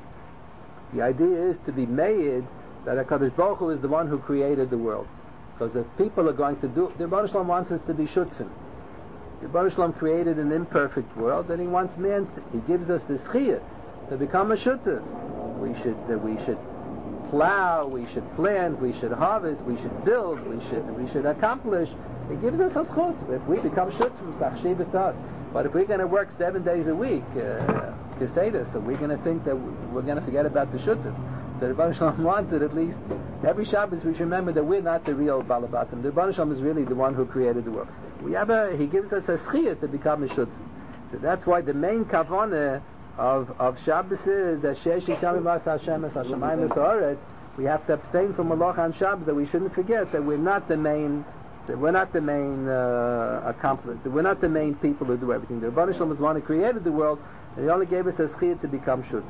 the idea is to be made that HaKadosh Baruch Hu is the one who created the world. Because if people are going to do, the Rebbeinu Shalom wants us to be shutfim. The Rebbeinu Shalom created an imperfect world, and He wants man. To, he gives us this chiyah to become a shutf. We should, uh, we should plow, we should plant, we should harvest, we should build, we should, we should accomplish. He gives us a schus. If we become shutfim, sachshivas to us. But if we're going to work seven days a week, uh, keseda, so we're going to think that we're going to forget about the shutf. So the Rebbeinu Shalom wants it at least every Shabbos we should remember that we're not the real Balabatim. The Rebbeinu Shalom is really the one who created the world. We have a, he gives us a schiyah to become a shutf. So that's why the main kavanah of, of Shabbos is that Sheish Yishami Vas Hashem Es Hashemayim Es Haaretz. We have to abstain from Malacha on Shabbos, that we shouldn't forget that we're not the main that we're not the main uh, accomplice, that we're not the main people who do everything. The Rebbeinu Shalom is the one who created the world, and He only gave us a schiyah to become shutf.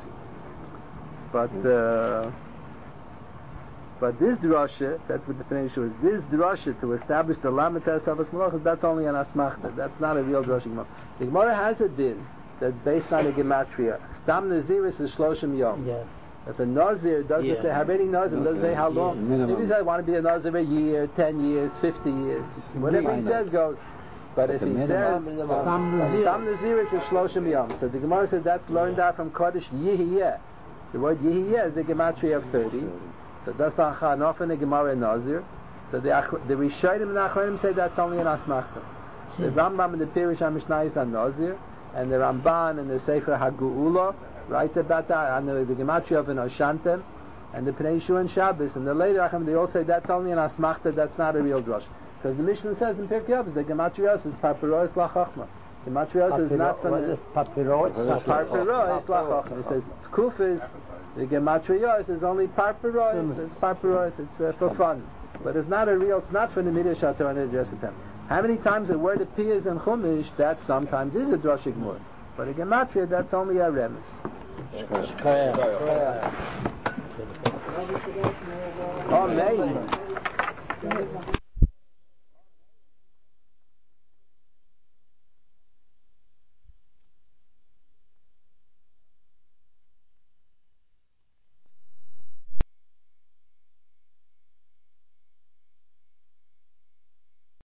But uh, but this drasha, that's what the Pnei Yeshua is. This drasha to establish the lametes avos malachas, that's only an asmachta. That's not a real drasha Gemara. The Gemara has a din that's based on a gematria. Stam naziris is shloshim yom. Yeah. If a nazir doesn't yeah. say how many nazir, doesn't say how long. Yeah. Maybe he says I want to be a nazir a year, ten years, fifty years, whatever he says goes. But if he says Stam naziris is shloshim yom, so the Gemara says that's learned out from Kodesh Yihiyeh. The word Yihiyeh is the gematria of thirty. So that's not enough in the Gemara Nazir. So the the Rishonim and Achronim say that's only an asmachta. The Rambam and the Pirush HaMishnah is on Nazir, and the Ramban and the Sefer HaGu'ula writes about that, and the, the gematria of an Oshantem, and the Pnei Yeshua and Shabbos, and the later Achronim, they all say that's only an asmachta, that's not a real drush. Because the Mishnah says in Pirkei Avos, the gematria is papiros lachachma. Gematria is not from the papiros lachachma. It says Tkufis. The gematria is only parparois. It's parparois. It's uh, for fun, but it's not a real. It's not for the Midrash Shatorah Dreshus. How many times a word appears in Chumash? That sometimes is a drashig mur, but a gematria that's only a remes. Oh, maybe.